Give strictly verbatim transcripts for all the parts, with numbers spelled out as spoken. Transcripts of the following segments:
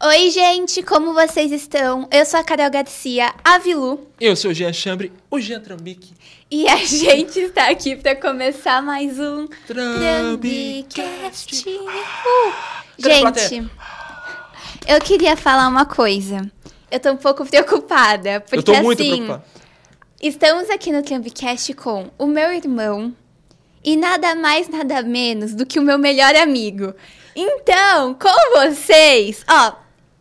Oi, gente, como vocês estão? Eu sou a Carol Garcia, a Vilu. Eu sou o Jean Chambre, o Jean Trambique. E a gente está aqui para começar mais um Trambicast. Uh, gente, eu queria falar uma coisa. Eu tô um pouco preocupada, porque eu tô muito assim, preocupada. Estamos aqui no Trambicast com o meu irmão e nada mais, nada menos do que o meu melhor amigo. Então, com vocês, ó,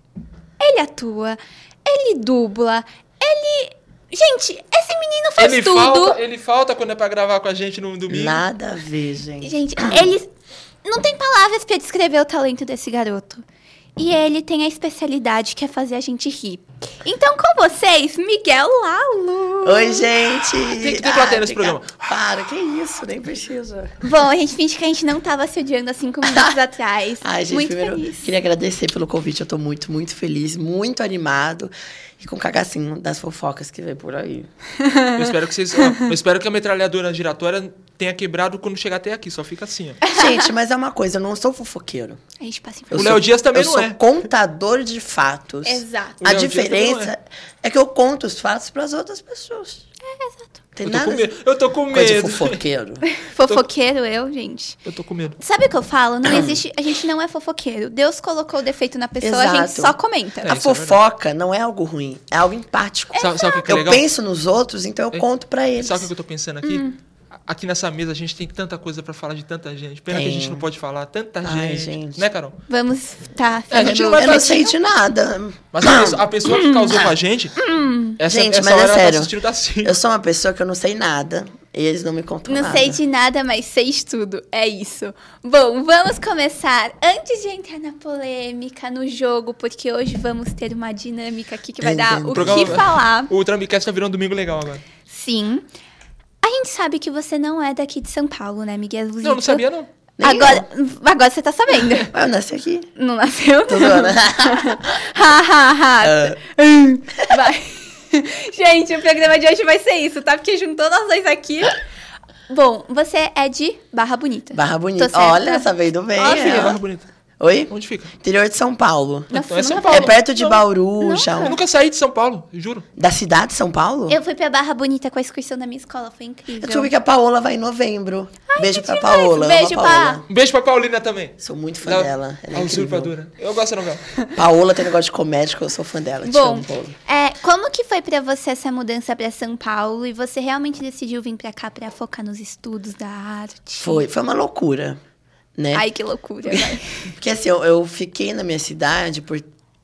ele atua, ele dubla, ele... Gente, esse menino faz ele tudo. Falta, ele falta quando é pra gravar com a gente no domingo. Nada a ver, gente. Gente, ele... Não tem palavras pra descrever o talento desse garoto. E ele tem a especialidade que é fazer a gente rir. Então, com vocês, Miguel Lalo. Oi, gente. Tem que ter plateia nesse programa. Para, que isso, nem precisa. Bom, a gente finge que a gente não tava se odiando há cinco minutos atrás. Ai, gente, muito primeiro, feliz. queria agradecer pelo convite. Eu tô muito, muito feliz, muito animado. E com cagacinho das fofocas que vem por aí. Eu espero que vocês... ó, eu espero que a metralhadora giratória tenha quebrado quando chegar até aqui. Só fica assim, ó. Gente, mas é uma coisa, eu não sou fofoqueiro. A gente passa Eu O informação. Léo sou- Dias também eu não sou é. contador de fatos. Exato. O A Léo Dias também não diferença é que eu conto os fatos para as outras pessoas. É, exato. Tem Eu tô nada com medo. Eu tô com coisa de medo. fofoqueiro. Fofoqueiro eu, gente. Eu tô com medo. Sabe o que eu falo? Não existe... A gente não é fofoqueiro. Deus colocou o defeito na pessoa, a gente Exato. só comenta. É, A isso é fofoca não é algo ruim, é algo empático. Sabe, sabe o que é Eu legal? penso nos outros, então eu É. conto pra eles. Sabe o que eu tô pensando aqui? Hum. Aqui nessa mesa a gente tem tanta coisa pra falar de tanta gente. Pena que a Tem. gente não pode falar. Tanta Ai, gente. gente. Né, Carol? Vamos tá É, a gente não vai Eu não fazer- sei de nada. Mas a pessoa, a pessoa que causou com a gente, essa, Gente, essa mas é hora ela sério. tá assistindo da Cine. Eu sou uma pessoa que eu não sei nada. E eles não me contam Não nada. sei de nada, mas sei de tudo. É isso. Bom, vamos começar. Antes de entrar na polêmica, no jogo, porque hoje vamos ter uma dinâmica aqui que vai dar Entendo. o Programa- que falar. O Trambicast tá virando um domingo legal agora. Sim. A gente sabe que você não é daqui de São Paulo, né, Miguel? Não, não sabia não. Nem Agora, agora você tá sabendo. Eu nasci aqui. Não nasceu? Tô zoando. Ha, ha, ha. Vai. Gente, o programa de hoje vai ser isso, tá? Porque juntou nós dois aqui. Bom, você é de Barra Bonita. Barra Tô Bonita. certa? Olha, tá vendo bem. Ah, filha, é. Barra Bonita. Oi? Onde fica? Interior de São Paulo. Nossa, Então é eu São nunca Paulo. É perto de Não. Bauru, já. Eu nunca saí de São Paulo, juro. Da cidade de São Paulo? Eu fui pra Barra Bonita com a excursão da minha escola, foi incrível. Eu descobri que a Paola vai em novembro. Beijo pra demais. Paola. Beijo, amo a Paola. Um beijo pra Paulina também. Sou muito fã Da- dela. Ela é a incrível. usurpadora. Eu gosto da novela. Paola tem negócio de comédia que eu sou fã dela. Te Bom, amo, Paola. é, como que foi pra você essa mudança pra São Paulo e você realmente decidiu vir pra cá pra focar nos estudos da arte? Foi, foi uma loucura, né? Ai, que loucura, vai. Porque assim, eu, eu fiquei na minha cidade por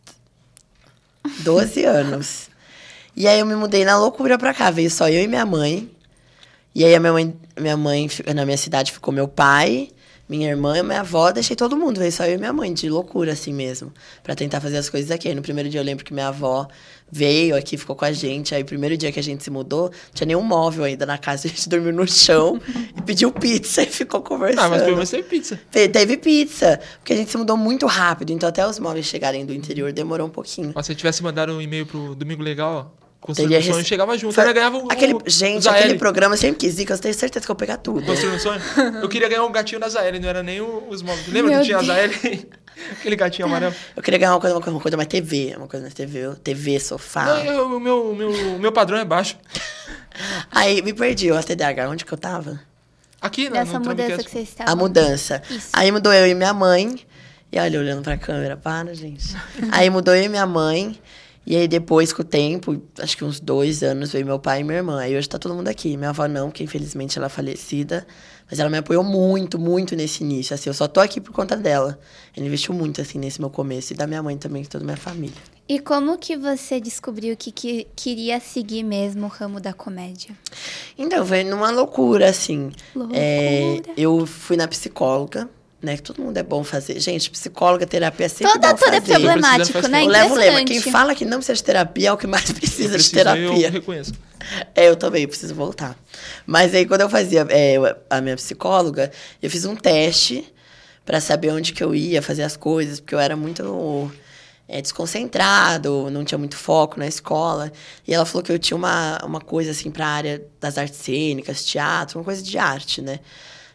doze anos. E aí eu me mudei na loucura pra cá. Veio só eu e minha mãe. E aí a minha mãe, minha mãe fi- na minha cidade ficou meu pai, minha irmã e minha avó. Deixei todo mundo. Veio só eu e minha mãe, de loucura assim mesmo. Pra tentar fazer as coisas aqui. Aí no primeiro dia eu lembro que minha avó veio aqui, ficou com a gente. Aí o primeiro dia que a gente se mudou, não tinha nenhum móvel ainda na casa. A gente dormiu no chão e pediu pizza e ficou conversando. Ah, mas pelo menos teve pizza. Te- Teve pizza, porque a gente se mudou muito rápido, então até os móveis chegarem do interior demorou um pouquinho. Mas se eu tivesse mandado um e-mail pro Domingo Legal, ó, construindo Teria um sonho, rece- chegava junto. Foi- Ela ganhava o, aquele, o, gente, o Zael. aquele programa eu sempre quis ir, que eu tenho certeza que eu vou pegar tudo. Construindo um sonho? Eu queria ganhar um gatinho da Zael, não era nem o- os móveis. Lembra Meu que tinha a Deus. Zael? Aquele gatinho amarelo. Eu queria ganhar uma coisa, uma coisa, uma coisa mais T V, uma coisa mais T V, T V, sofá. Não, eu- o meu, o meu, o meu padrão é baixo. Aí me perdi, o T D A H, onde que eu tava? Aqui, na, Dessa no mudança Trambicast. que você estava. A mudança. Isso. Aí mudou eu e minha mãe. E olha, olhando pra câmera, para, gente. Aí mudou eu e minha mãe. E aí depois, com o tempo, acho que uns dois anos, veio meu pai e minha irmã. Aí hoje tá todo mundo aqui. Minha avó não, porque infelizmente ela é falecida. Mas ela me apoiou muito, muito nesse início. Assim, eu só tô aqui por conta dela. Ela investiu muito, assim, nesse meu começo. E da minha mãe também, de toda a minha família. E como que você descobriu que, que queria seguir mesmo o ramo da comédia? Então, foi numa loucura, assim. Loucura. É, eu fui na psicóloga, né? Que todo mundo é bom fazer. Gente, psicóloga, terapia é sempre Toda, bom tudo é fazer. problemático, Precisando né? Eu levo o lema, quem Impressionante. fala que não precisa de terapia é o que mais precisa de Precisa, terapia. eu reconheço. É, eu também preciso voltar. Mas aí, quando eu fazia é, a minha psicóloga, eu fiz um teste pra saber onde que eu ia fazer as coisas, porque eu era muito é, desconcentrado, não tinha muito foco na escola. E ela falou que eu tinha uma, uma coisa, assim, pra área das artes cênicas, teatro, uma coisa de arte, né?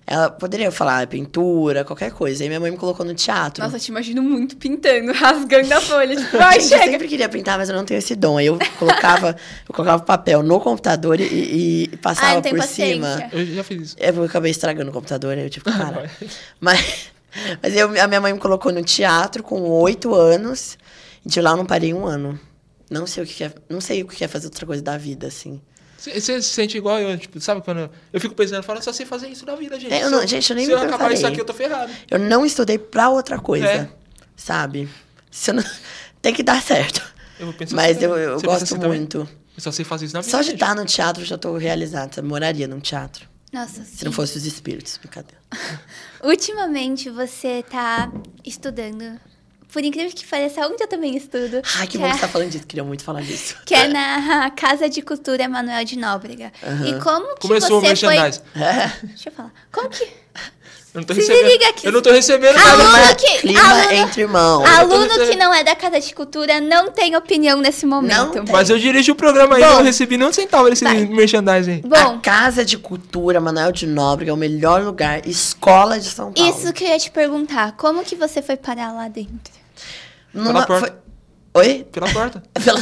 Ela poderia falar pintura, qualquer coisa. Aí minha mãe me colocou no teatro. Nossa, eu te imagino muito pintando, rasgando a folha. Tipo, vai, Gente, eu chega. sempre queria pintar, mas eu não tenho esse dom. Aí eu colocava, eu colocava papel no computador e, e- e passava Ah, não tem por paciência. cima. Eu já fiz isso. É, eu acabei estragando o computador, aí eu tive que parar. mas mas eu, a minha mãe me colocou no teatro com oito anos. E de lá eu não parei um ano. Não sei o que é, não sei o que é fazer outra coisa da vida, assim. Você se sente igual eu, tipo, sabe quando eu, eu fico pensando, eu falo, só sei fazer isso na vida, gente. É, eu Se não- gente, eu nem se me eu acabar preparei. isso aqui, eu tô ferrado. Eu não estudei pra outra coisa, É. sabe? Se eu não... Tem que dar certo. Eu vou pensar Mas assim eu, também. eu Você pensa gosto assim também? muito. Eu só sei fazer isso na vida, Só de gente. estar no teatro eu já tô realizada. Eu moraria num teatro. Nossa, Se sim. não fosse os espíritos, brincadeira. Ultimamente você tá estudando. Por incrível que pareça, onde eu também estudo. Ai, que que bom é, que você tá falando disso. Queria muito falar disso. que é na Casa de Cultura Manuel de Nóbrega. E como que Começou o você foi... merchandise. Deixa eu falar. Como que... Eu não tô Se recebendo. liga aqui. Eu não tô recebendo Aluno nada. que- Clima aluno- entre irmãos. Aluno recebendo. que não é da Casa de Cultura não tem opinião nesse momento. Não tem. Mas eu dirijo o programa aí, Bom. eu não recebi nem um centavo desse Vai. merchandising. Bom, A Casa de Cultura Manuel de Nóbrega é o melhor lugar, escola de São Paulo. isso que eu ia te perguntar. Como que você foi parar lá dentro? Numa, Pela foi... Oi? Pela porta. Pela...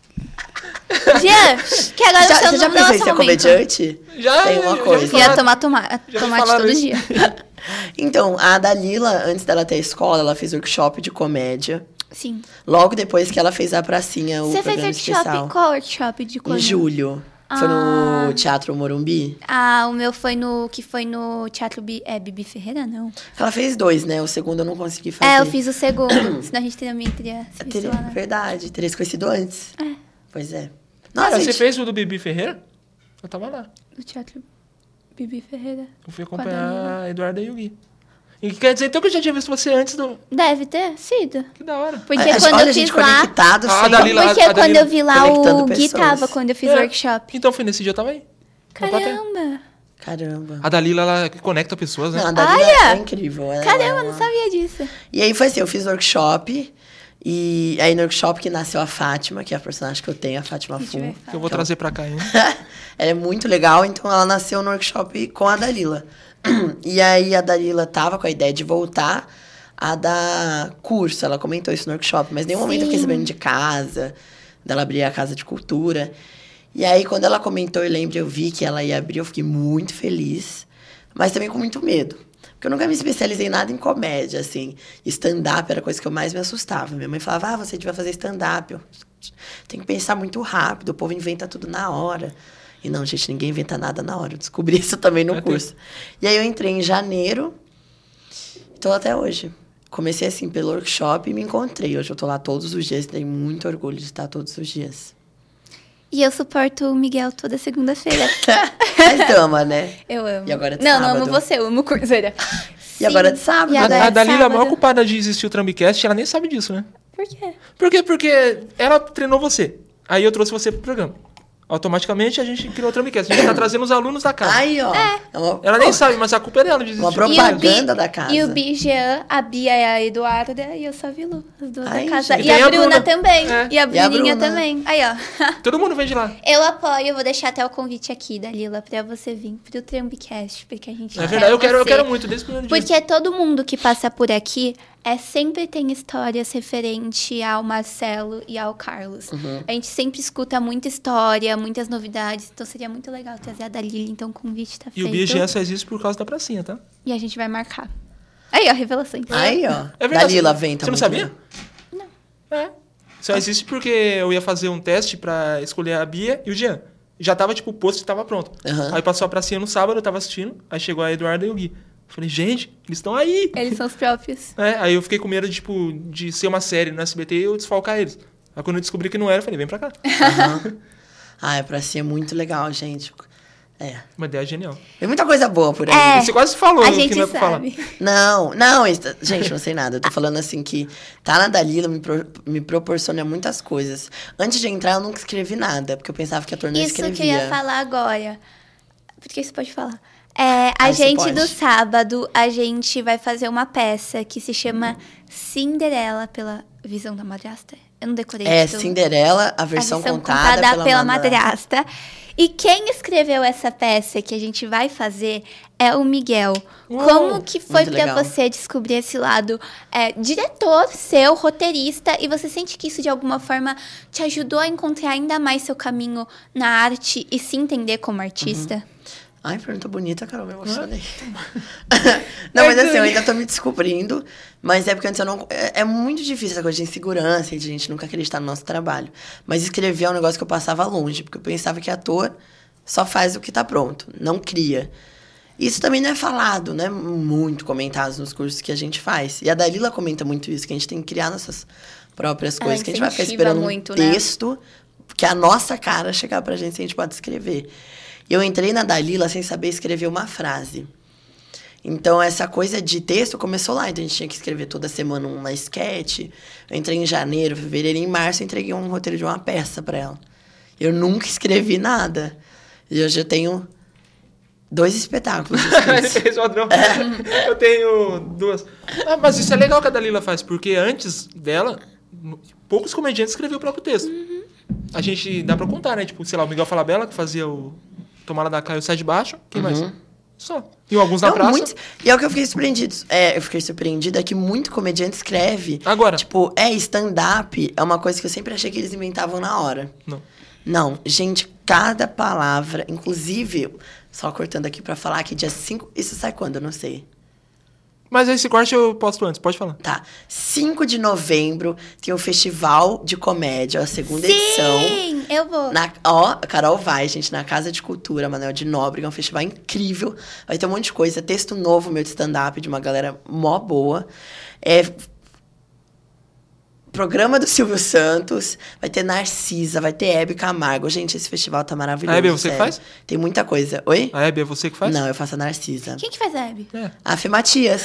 Jean, que agora já, o seu você já nome não pensou é em ser só momento. comediante? Já, Tem uma já coisa. me Ia falaram. tomar toma Já me tomate falaram todo isso. dia. Então, a Dalila, antes dela ter escola, ela fez workshop de comédia. Sim. Logo depois que ela fez a pracinha, o Você fez programa workshop? especial. Qual workshop de Em quando? julho. Foi Ah. no Teatro Morumbi. Ah, o meu foi no... Que foi no Teatro Bi, é, Bibi Ferreira, não. Ela fez dois, né? O segundo eu não consegui fazer. É, eu fiz o segundo. Senão a gente teria, teria se visto Teria, lá, né? verdade, teria se conhecido antes. É, Pois é. Ah, Nossa, você gente, fez o do Bibi Ferreira? Eu tava lá. no Teatro Bibi Ferreira. Eu fui Com a acompanhar a Eduarda e o Gui. E quer dizer então que eu já tinha visto você antes do. Deve ter sido. Que da hora. Porque a- quando olha eu a gente fiz lá... conectado Ah, a sem- Dalila- Porque a quando Dalila eu vi lá, conectando o Gui pessoas. tava quando eu fiz o É. workshop. Então foi nesse dia eu tava aí. Na plateia. Caramba! Caramba. A Dalila, ela conecta pessoas, né? Não, a Dalila Olha! é incrível. ela- Caramba, ela- não sabia disso. E aí foi assim, eu fiz workshop. E aí no workshop que nasceu a Fátima, que é a personagem que eu tenho, a Fátima A gente Fu. vai Que eu vou trazer pra cá ainda. Ela é muito legal, então ela nasceu no workshop com a Dalila. E aí a Dalila tava com a ideia de voltar a dar curso. Ela comentou isso no workshop, mas em nenhum momento eu fiquei Sim. sabendo de casa, dela abrir a casa de cultura. E aí quando ela comentou, eu lembro, eu vi que ela ia abrir, eu fiquei muito feliz, mas também com muito medo. Porque eu nunca me especializei em nada em comédia, assim. Stand-up era a coisa que eu mais me assustava. Minha mãe falava, ah, você devia fazer stand-up. Eu, tem que pensar muito rápido, o povo inventa tudo na hora. E não, gente, ninguém inventa nada na hora. Eu descobri isso também no É, curso. E aí eu entrei em janeiro, estou até hoje. Comecei assim pelo workshop e me encontrei. Hoje eu tô lá todos os dias, tenho muito orgulho de estar todos os dias. E eu suporto o Miguel toda segunda-feira. Mas ama, né? Eu amo. E agora de não, sábado? não amo você, eu amo Cruzeira. E agora de sábado? E A, agora a de Dalila é a maior sábado. culpada de existir o Trumbcast, ela nem sabe disso, né? Por quê? Por quê? Porque ela treinou você. Aí eu trouxe você pro programa. Automaticamente a gente criou o Trumbcast. A gente tá trazendo os alunos da casa. Aí, ó. É uma- Ela nem sabe, mas a culpa é dela de existir. Uma E o Bi- propaganda da casa. E o Bi Jean, a Bia é a Eduarda e eu sou a Vilu, as duas Ai, da casa. gente. E, E tem a a Bruna, Bruna. também. É. E a E a Bruninha Bruna. também. Aí, ó. Todo mundo vem de lá. Eu apoio, eu vou deixar até o convite aqui da Lila pra você vir pro Trumbcast, porque a gente É quer verdade, eu quero, eu você. quero muito, desde o primeiro dia. Porque todo mundo que passa por aqui é sempre tem histórias referente ao Marcelo e ao Carlos. Uhum. A gente sempre escuta muita história, muitas novidades. Então seria muito legal trazer a Dalila. Então o convite tá E feito. o B G só existe por causa da pracinha, tá? E a gente vai marcar. Aí, ó, revelações. Aí, ó. É verdade. Dalila vem, tá Você não muito sabia? bem. Não. É. Só existe porque eu ia fazer um teste pra escolher a Bia e o Jean. Já tava, tipo, o post tava pronto. Aham. Aí passou a pracinha no sábado, eu tava assistindo. Aí chegou a Eduarda e o Gui. Eu falei, gente, eles estão aí. Eles são os próprios. É, aí eu fiquei com medo, tipo, de ser uma série no S B T e eu desfalcar eles. Aí quando eu descobri que não era, eu falei, vem pra cá. Aham. Ah, é pra ser muito legal, gente. É. Uma ideia genial. Tem muita coisa boa por aí. É. E você quase falou A que gente não é pra falar. sabe. Não, não, isso- gente, não sei nada. Eu tô falando assim que tá na Dalila me, pro- me proporciona muitas coisas. Antes de entrar, eu nunca escrevi nada, porque eu pensava que a turma Isso escrevia. que eu ia falar agora. Porque você pode falar. É, a Ah, você gente, pode. no sábado, a gente vai fazer uma peça que se chama Cinderela pela visão da madrasta. Eu não decorei É, isso. Cinderela, a versão, a versão contada, pela, pela madrasta. madrasta. E quem escreveu essa peça que a gente vai fazer é o Miguel. Uou, Como que foi muito pra legal. você descobrir esse lado é, diretor seu, roteirista, e você sente que isso de alguma forma te ajudou a encontrar ainda mais seu caminho na arte e se entender como artista? Uhum. Ai, pergunta bonita, Carol, me emocionei. Não, mas assim, eu ainda tô me descobrindo, mas é porque antes eu não... É, é muito difícil essa coisa de insegurança e de a gente nunca acreditar no nosso trabalho. Mas escrever é um negócio que eu passava longe, porque eu pensava que ator só faz o que tá pronto, não cria. Isso também não é falado, né? Muito comentado nos cursos que a gente faz. E a Dalila comenta muito isso, que a gente tem que criar nossas próprias Ela coisas, que a gente vai ficar incentiva esperando muito, um né? texto, que a nossa cara chegar pra gente, se a gente pode escrever. Eu entrei na Dalila sem saber escrever uma frase. Então, essa coisa de texto começou lá. Então, a gente tinha que escrever toda semana uma sketch. Eu entrei em janeiro, fevereiro, em março, eu entreguei um roteiro de uma peça para ela. Eu nunca escrevi nada. E hoje eu tenho dois espetáculos escritos. Ele fez o padrão. Eu tenho duas. Ah, mas isso é legal que a Dalila faz, porque antes dela, poucos comediantes escreviam o próprio texto. Uhum. A gente dá pra contar, né? Tipo, sei lá, o Miguel Falabella, que fazia o Tomara da Caio Sai de Baixo. Quem Uhum. mais? Só. E alguns na Não, praça. muito- E é o que eu fiquei surpreendido. É, eu fiquei surpreendida que muito comediante escreve. Agora. Tipo, é, stand-up é uma coisa que eu sempre achei que eles inventavam na hora. Não. Não, gente, cada palavra, inclusive, só cortando aqui pra falar que dia cinco. Isso sai quando? Eu não sei. Mas esse corte eu posto antes, pode falar. Tá. cinco de novembro tem o Festival de Comédia, a segunda edição. Sim, eu vou. Na, ó, a Carol vai, gente, na Casa de Cultura, Manuel de Nóbrega, é um festival incrível. Vai ter um monte de coisa, texto novo meu de stand-up, de uma galera mó boa. É, programa do Silvio Santos, vai ter Narcisa, vai ter Hebe Camargo. Gente, esse festival tá maravilhoso. A Hebe é você que sério. faz? Tem muita coisa. Oi? A Hebe é você que faz? Não, eu faço a Narcisa. Quem que faz a Hebe? É. A Fê Matias.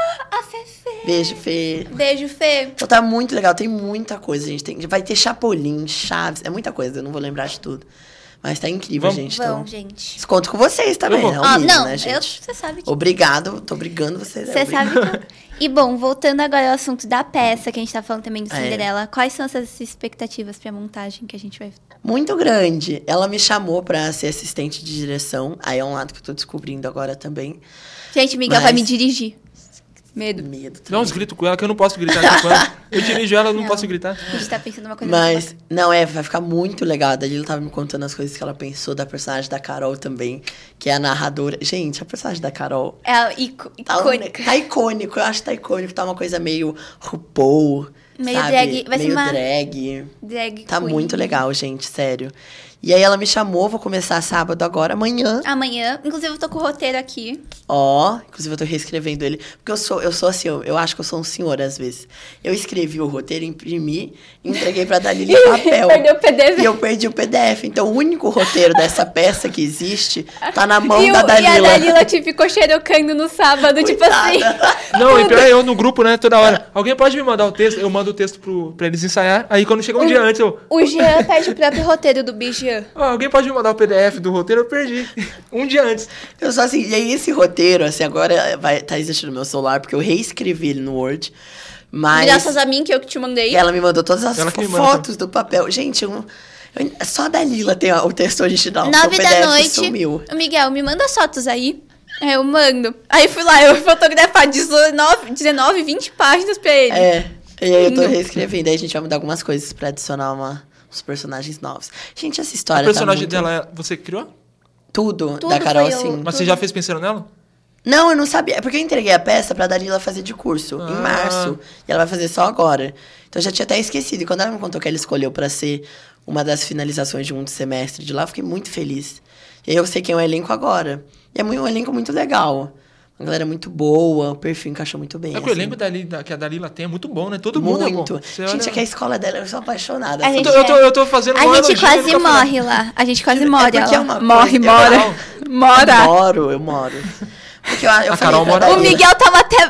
A Fefe. Beijo, Fê. Beijo, Fê. Então tá muito legal, tem muita coisa, gente. Tem, vai ter Chapolin, Chaves, é muita coisa, eu não vou lembrar de tudo. Mas tá incrível, Vamos? gente. Vão, Então, gente. conto com vocês também, Eu vou. né? Ó, Humilho, não, né, eu, gente? você sabe que... Obrigado, tô obrigando vocês. Você é, sabe obrigado. que... E bom, voltando agora ao assunto da peça, que a gente tá falando também do É. Cinderela, quais são essas expectativas pra montagem que a gente vai... Muito grande. Ela me chamou pra ser assistente de direção, aí é um lado que eu tô descobrindo agora também. Gente, Miguel Mas- vai me dirigir. Medo. Medo Dá uns também. gritos com ela, que eu não posso gritar aqui com ela. Eu dirijo ela, eu não, Não. posso gritar. A gente tá pensando numa coisa Mas, muito não, é, vai ficar muito legal. A Dalila tava me contando as coisas que ela pensou da personagem da Carol também, que é a narradora. Gente, a personagem da Carol bacana. É ico- Tá, um- icônica. tá icônico, eu acho que tá icônico. Tá uma coisa meio RuPaul, Meio sabe? drag, vai ser meio uma- drag. Drag Tá queen. muito legal, gente, sério. E aí ela me chamou, vou começar sábado agora, amanhã. Amanhã. Inclusive, eu tô com o roteiro aqui. Ó, inclusive eu tô reescrevendo ele. Porque eu sou, eu sou assim, eu, eu acho que eu sou um senhor às vezes. Eu escrevi o roteiro, imprimi, entreguei pra Dalila em papel. Perdeu o P D F. E eu perdi o P D F. Então o único roteiro dessa peça que existe tá na mão E, o- da e a Dalila. Dalila te ficou xerocando no sábado, tipo assim. Coitada. Não, e pior é eu no grupo, né, toda hora. Alguém pode me mandar o texto? Eu mando o texto pro, pra eles ensaiar. Aí quando chega um dia antes, eu... O Jean perde o próprio roteiro do Bijan. "Ah, alguém pode me mandar o P D F do roteiro? Eu perdi. Um dia antes. Eu só assim, e aí esse roteiro, assim, agora vai, tá existindo no meu celular, porque eu reescrevi ele no Word. Mas Graças a mim, que eu que te mandei. ela me mandou todas as Ela que me manda fotos do papel. Gente, eu, eu, só a Dalila tem o texto original. porque Nove o P D da F noite. Sumiu. O Miguel, me manda as fotos aí. Aí eu mando. Aí fui lá, eu fotografar dezenove, dezenove, vinte páginas pra ele. É. E aí eu tô Lindo. reescrevendo. Aí a gente vai mudar algumas coisas pra adicionar uma, uns personagens novos. Gente, essa O história personagem tá muito... dela, é- você que criou? Tudo, Tudo da Carol, foi eu. sim. Mas você Tudo. já fez pensando nela? Não, eu não sabia. É porque eu entreguei a peça pra Dalila fazer de curso Ah. em março. E ela vai fazer só agora. Então eu já tinha até esquecido. E quando ela me contou que ela escolheu pra ser uma das finalizações de um semestre de lá, eu fiquei muito feliz. E aí eu sei quem é o elenco agora. E é muito- um elenco muito legal. Uma galera muito boa, o perfil encaixou muito bem. É que o assim. elenco dali, da, que a Dalila tem é muito bom, né? Todo mundo Muito. é bom. Você Gente, olha- é que a escola dela, eu sou apaixonada. A assim. Eu gente tô, eu, tô, eu tô fazendo A uma gente elogio, quase eu nunca falei. morre lá. A gente quase morre. porque é ela. uma morre, coisa- mora. Eu Mora. Eu moro, eu moro. Porque eu, eu A falei Carol pra mora- O Dalila- Miguel tava até...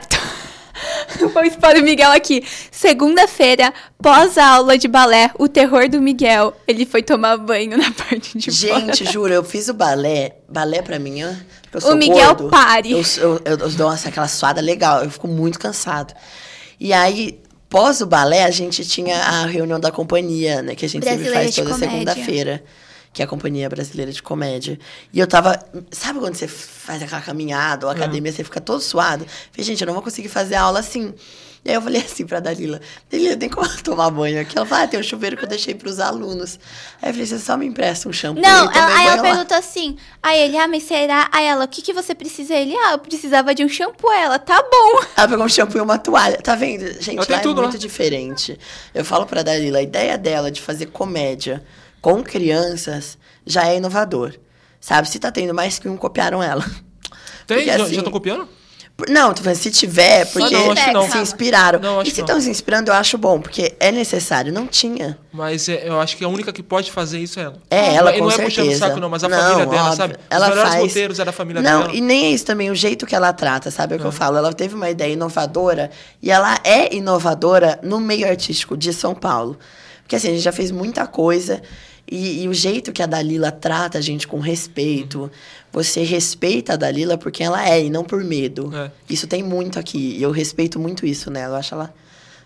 Vou expor o Miguel aqui. Segunda-feira, pós-aula de balé, o terror do Miguel. Ele foi tomar banho na parte de fora. Gente, juro, eu fiz o balé. Balé pra mim, eu, eu sou O Miguel gordo, pare. Eu, eu, eu, eu dou assim, aquela suada legal, eu fico muito cansado. E aí, pós o balé, a gente tinha a reunião da companhia, né? Que a gente sempre Brasileira faz de toda Comédia. segunda-feira. que é a Companhia Brasileira de Comédia. E eu tava... Sabe quando você faz aquela caminhada ou academia, uhum. você fica todo suado? Falei, gente, eu não vou conseguir fazer a aula assim. E aí eu falei assim pra Dalila, Dalila, tem como eu tomar banho aqui? Ela falou, ah, tem um chuveiro que eu deixei pros alunos. Aí eu falei, você só me empresta um shampoo? Não, ela, aí ela lá. perguntou assim, aí ele, ah, mas será? Aí ela, o que, que você precisa? Ele, ah, eu precisava de um shampoo. Ela, tá bom. Ela pegou um shampoo e uma toalha. Tá vendo? Gente, lá é tudo, muito né? diferente. Eu falo pra Dalila, a ideia dela de fazer comédia com crianças já é inovador. Sabe? Se tá tendo mais que um, copiaram ela. Tem? Porque, já, assim, já tô copiando? Não, tô falando, se tiver, porque não, acho que não. se inspiraram. Não, acho e se que não. estão se inspirando, eu acho bom, porque é necessário. Não tinha. Mas é, eu acho que a única que pode fazer isso é ela. É, ela, e com não certeza. é puxando o saco, não, mas a não, família dela, óbvio. sabe? Ela Os melhores faz... roteiros é da família não, dela. Não, e nem é isso também, o jeito que ela trata, sabe? É o que é. eu falo. Ela teve uma ideia inovadora, e ela é inovadora no meio artístico de São Paulo. Porque assim, a gente já fez muita coisa... E, e o jeito que a Dalila trata a gente com respeito, você respeita a Dalila porque ela é, e não por medo. É. Isso tem muito aqui, e eu respeito muito isso nela. Eu acho ela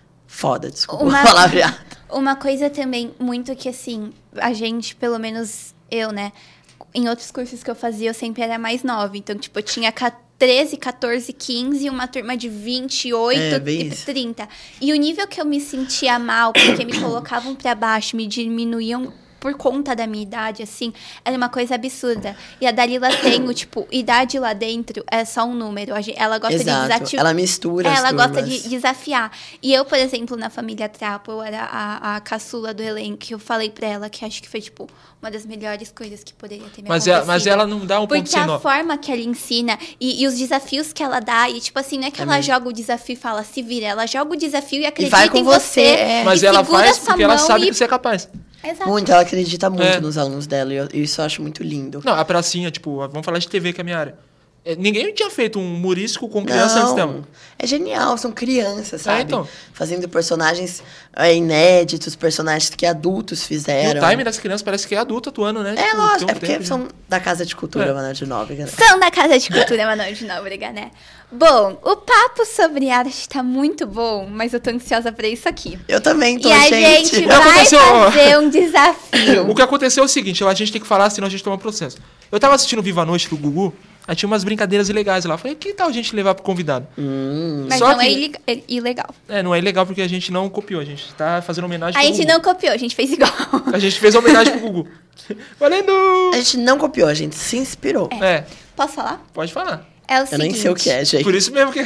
foda, desculpa uma, a palavreada. Uma coisa também muito que, assim, a gente, pelo menos eu, né? Em outros cursos que eu fazia, eu sempre era mais nova. Então, tipo, eu tinha treze, catorze, quinze, uma turma de vinte e oito, é, trinta. E o nível que eu me sentia mal, porque me colocavam pra baixo, me diminuíam... por conta da minha idade, assim, era uma coisa absurda. E a Dalila tem o, tipo, idade lá dentro é só um número. Ela gosta Exato. de desafiar. Ela mistura as Ela turmas. gosta de desafiar. E eu, por exemplo, na família Trapo, eu era a, a caçula do elenco, que eu falei pra ela que acho que foi, tipo, uma das melhores coisas que poderia ter me mas acontecido. Ela, mas ela não dá um ponto sem nó. Porque a forma que ela ensina e, e os desafios que ela dá, e tipo assim, não é que é ela mesmo. joga o desafio e fala, se vira. Ela joga o desafio e acredita e vai com em você. você. É. Mas ela faz porque ela sabe e... que você é capaz. Exato. Muito, ela acredita muito é. nos alunos dela, e eu, isso eu acho muito lindo. Não, a pracinha, tipo, vamos falar de T V, que é a minha área. É, ninguém tinha feito um humorístico com criança Não, antes dela. É genial, são crianças, sabe? É, então. Fazendo personagens é, inéditos, personagens que adultos fizeram. E o time das crianças parece que é adulto atuando, né? É, tipo, lógico, um é porque tempo, são né? da Casa de Cultura é. Manoel de Nóbrega. Né? São da Casa de Cultura Manoel de Nóbrega, né? Bom, o papo sobre arte tá muito bom, mas eu tô ansiosa pra isso aqui. Eu também tô, e gente. E a gente O vai aconteceu- fazer um desafio. O que aconteceu é o seguinte, a gente tem que falar, senão a gente toma processo. Eu tava assistindo Viva a Noite do Gugu, aí tinha umas brincadeiras ilegais lá. Eu falei, que tal a gente levar pro convidado? Hum. Mas Só não que- é ileg- é ilegal. É, não é ilegal porque a gente não copiou, a gente tá fazendo homenagem A pro gente Gugu. não copiou, a gente fez igual. A gente fez homenagem pro Gugu. Valendo! A gente não copiou, a gente se inspirou. É, Posso falar? pode falar. É o Eu seguinte. nem sei o que é, gente. Por isso mesmo que...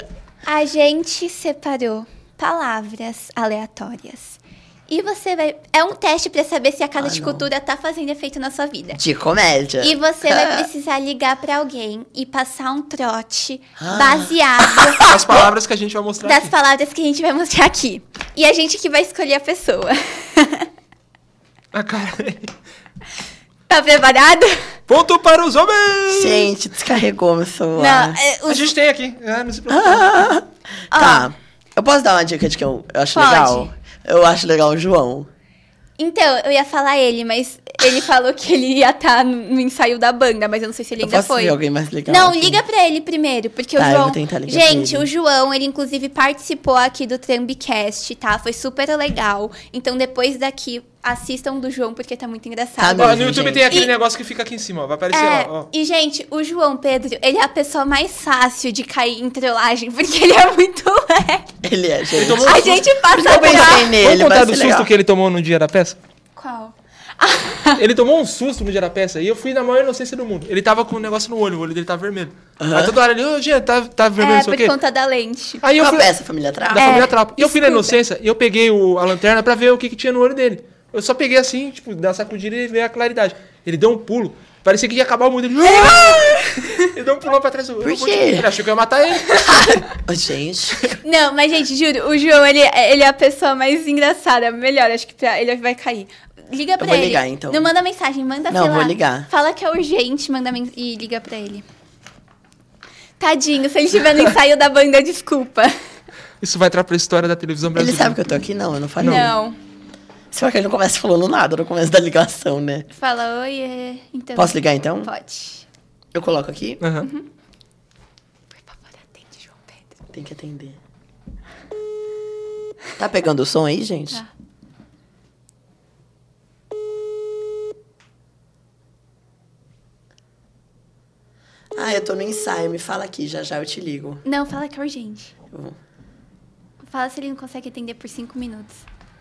A gente separou palavras aleatórias. E você vai... É um teste pra saber se a Casa Ah, de não. Cultura tá fazendo efeito na sua vida. De comédia. E você vai precisar ligar pra alguém e passar um trote Ah. baseado As palavras que a gente vai mostrar das aqui. palavras que a gente vai mostrar aqui. E a gente que vai escolher a pessoa. A cara... Tá preparado? Ponto para os homens! Gente, descarregou meu celular. Não, é, A os... gente tem aqui. Ah, não se preocupe. Tá. Eu posso dar uma dica de que eu, eu acho Pode. legal? Eu acho legal o João. Então, eu ia falar ele, mas ele falou que ele ia estar no, no ensaio da banda, mas eu não sei se ele Eu ainda posso foi. ver alguém mais legal Não, aqui? liga pra ele primeiro, porque Tá, o eu João... vou tentar ligar pra Gente, ele. o João, ele inclusive participou aqui do Trambicast, tá? Foi super legal. Então, depois daqui, assistam do João, porque tá muito Tá engraçado. mesmo, Ó, no YouTube gente. tem aquele E- negócio que fica aqui em cima, ó. Vai aparecer É, lá, ó. e gente, o João Pedro, ele é a pessoa mais fácil de cair em trollagem, porque ele é muito leve. Ele é, gente. tomou um A susto. gente passa Eu pensei pra... nele, Vamos contar vai do ser susto legal. que ele tomou no dia da peça? Qual? Ele tomou um susto no dia da peça e eu fui na maior inocência do mundo. Ele tava com um negócio no olho, o olho dele tava vermelho. Aham. Aí toda hora ele, ô, gente, tá, tá vermelho, É, não sei o por quê. conta da lente. Aí eu Qual fui... peça, Família Trapo? Da É, família Trapo. E eu fui na desculpa. inocência e eu peguei o, a lanterna pra ver o que, que tinha no olho dele. Eu só peguei assim, tipo, dar uma sacudida e ver a claridade. Ele deu um pulo. Parecia que ia acabar o mundo. Ele, ele deu um pulão pra trás. Eu, Por eu vou quê? te- Ele achou que eu ia matar ele. Ô, gente. Não, mas gente, juro, o João, ele, ele é a pessoa mais engraçada, melhor, acho que pra, ele vai cair. Liga pra vou ele. ligar, então. Não manda mensagem, manda, Não, sei lá. vou ligar. Fala que é urgente, manda men- e liga pra ele. Tadinho, se ele estiver no ensaio da banda, desculpa. Isso vai entrar pra história da televisão Ele brasileira. sabe que eu tô aqui? Não, eu não falei. Não. Só que ele não começa falando nada no começo da ligação, né? Fala, oi, é... então... Posso ligar, então? Pode. Eu coloco aqui? Aham. Por favor, atende, João Pedro. Tem que atender. Tá pegando o som aí, gente? Tá. eu tô no ensaio, me fala aqui, já já eu te ligo. Não, fala que é urgente. Eu- Fala se ele não consegue atender por cinco minutos.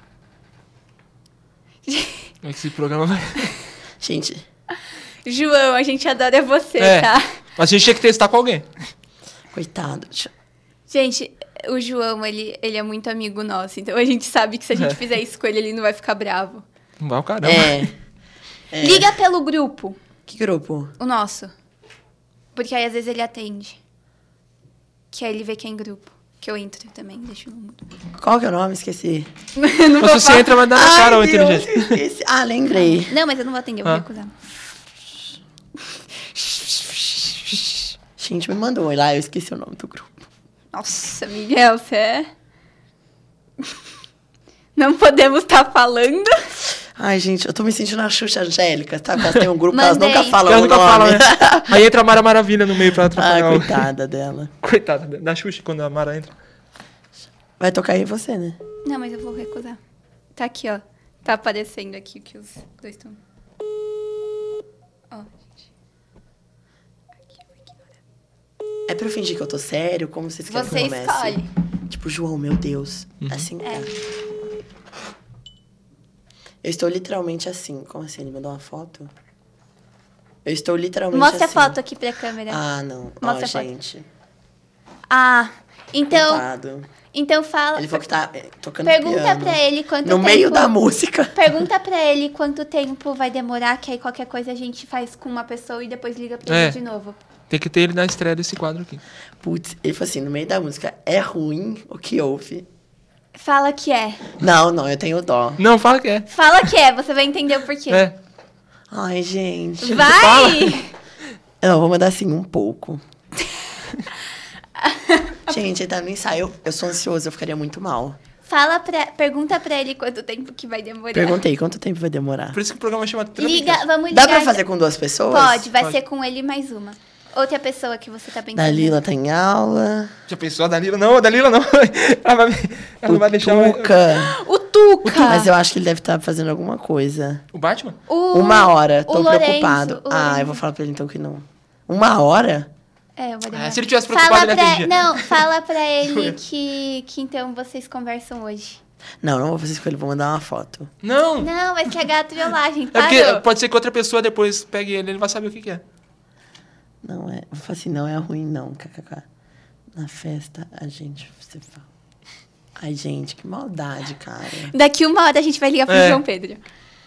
Como é que esse programa vai... Gente, João, a gente adora você, É. tá? Mas a gente tinha que testar com alguém. coitado. deixa- Gente, o João, ele, ele é muito amigo nosso. Então a gente sabe que se a gente É. fizer isso com ele, ele não vai ficar bravo. Não vai o caramba. É. é. Liga pelo grupo, Que grupo? o nosso. Porque aí às vezes ele atende. Que aí ele vê que é em grupo. Que eu entro também, deixa no mudo. Qual que é o nome? Esqueci. não, Mas vou você falar. entra, vai dar na cara, ô Ai, Deus, inteligente. esqueci. Ah, lembrei. Não, mas eu não vou atender, eu vou Ah. recusar. Gente, me mandou um oi lá, eu esqueci o nome do grupo. Nossa, Miguel, você é... Não podemos estar falando. Ai, gente, eu tô me sentindo a Xuxa Angélica, sabe? Elas têm um grupo que elas Mandei. nunca falam Ela o nunca nome. fala, né? Aí entra a Mara Maravilha no meio pra Ai, atrapalhar. o- coitada dela. Coitada da Xuxa quando a Mara entra. Vai tocar aí você, né? Não, mas eu vou recusar. Tá aqui, ó. Tá aparecendo aqui que os dois estão... Ó, gente. Aqui, eu vou ignorar. É pra eu fingir que eu tô sério? Como vocês querem Você que eu comece? escolhe. Tipo, João, meu Deus. Assim tá. É. Eu estou literalmente assim. Como assim? Ele mandou uma foto? Eu estou literalmente Mostra assim. a foto aqui pra câmera. Ah, não. Mostra Ó, a foto. gente. Ah, então... Coitado. Então fala... Ele falou que tá é, tocando Pergunta piano. pra ele quanto No tempo... meio da música. Pergunta pra ele quanto tempo vai demorar, que aí qualquer coisa a gente faz com uma pessoa e depois liga pra É. ele de novo. Tem que ter ele na estreia desse quadro aqui. Putz, ele falou assim, no meio da música, é ruim o que houve? Fala que é. Não, não, eu tenho dó. Não, fala que é. Fala que é, você vai entender o porquê. É. Ai, gente. Vai! Eu vou mandar assim, um pouco. Gente, ele tá no ensaio. Eu sou ansioso, eu ficaria muito mal. Fala pra... Pergunta pra ele quanto tempo que vai demorar. Perguntei, quanto tempo vai demorar? Por isso que o programa chama Liga, Trampcast. vamos ligar. Dá pra fazer com duas pessoas? Pode, vai Pode. ser com ele mais uma. Outra pessoa que você tá pensando. Dalila tá em aula. Já pensou a Dalila? Não, a Dalila não. Ela, vai, ela não vai O deixar... o- Tuca. O Tuca! Mas eu acho que ele deve estar fazendo alguma coisa. O Batman? O... Uma hora, o tô Lorenzo, preocupado. o Ah, Lorenzo. eu vou falar pra ele então que não. Uma hora? É, eu vou demorar. Ah, se ele tivesse preocupado, fala ele pra... atendia. Não, fala pra ele que, que então vocês conversam hoje. Não, não vou fazer isso com ele, vou mandar uma foto. Não. Não, vai ser a gatriolagem, É parou. porque pode ser que outra pessoa depois pegue ele, ele vai saber o que, que é. Não é. Eu falo assim, não é ruim, não. Kkk. Na festa a gente se fala. Ai, gente, que maldade, cara. Daqui uma hora a gente vai ligar pro É. João Pedro.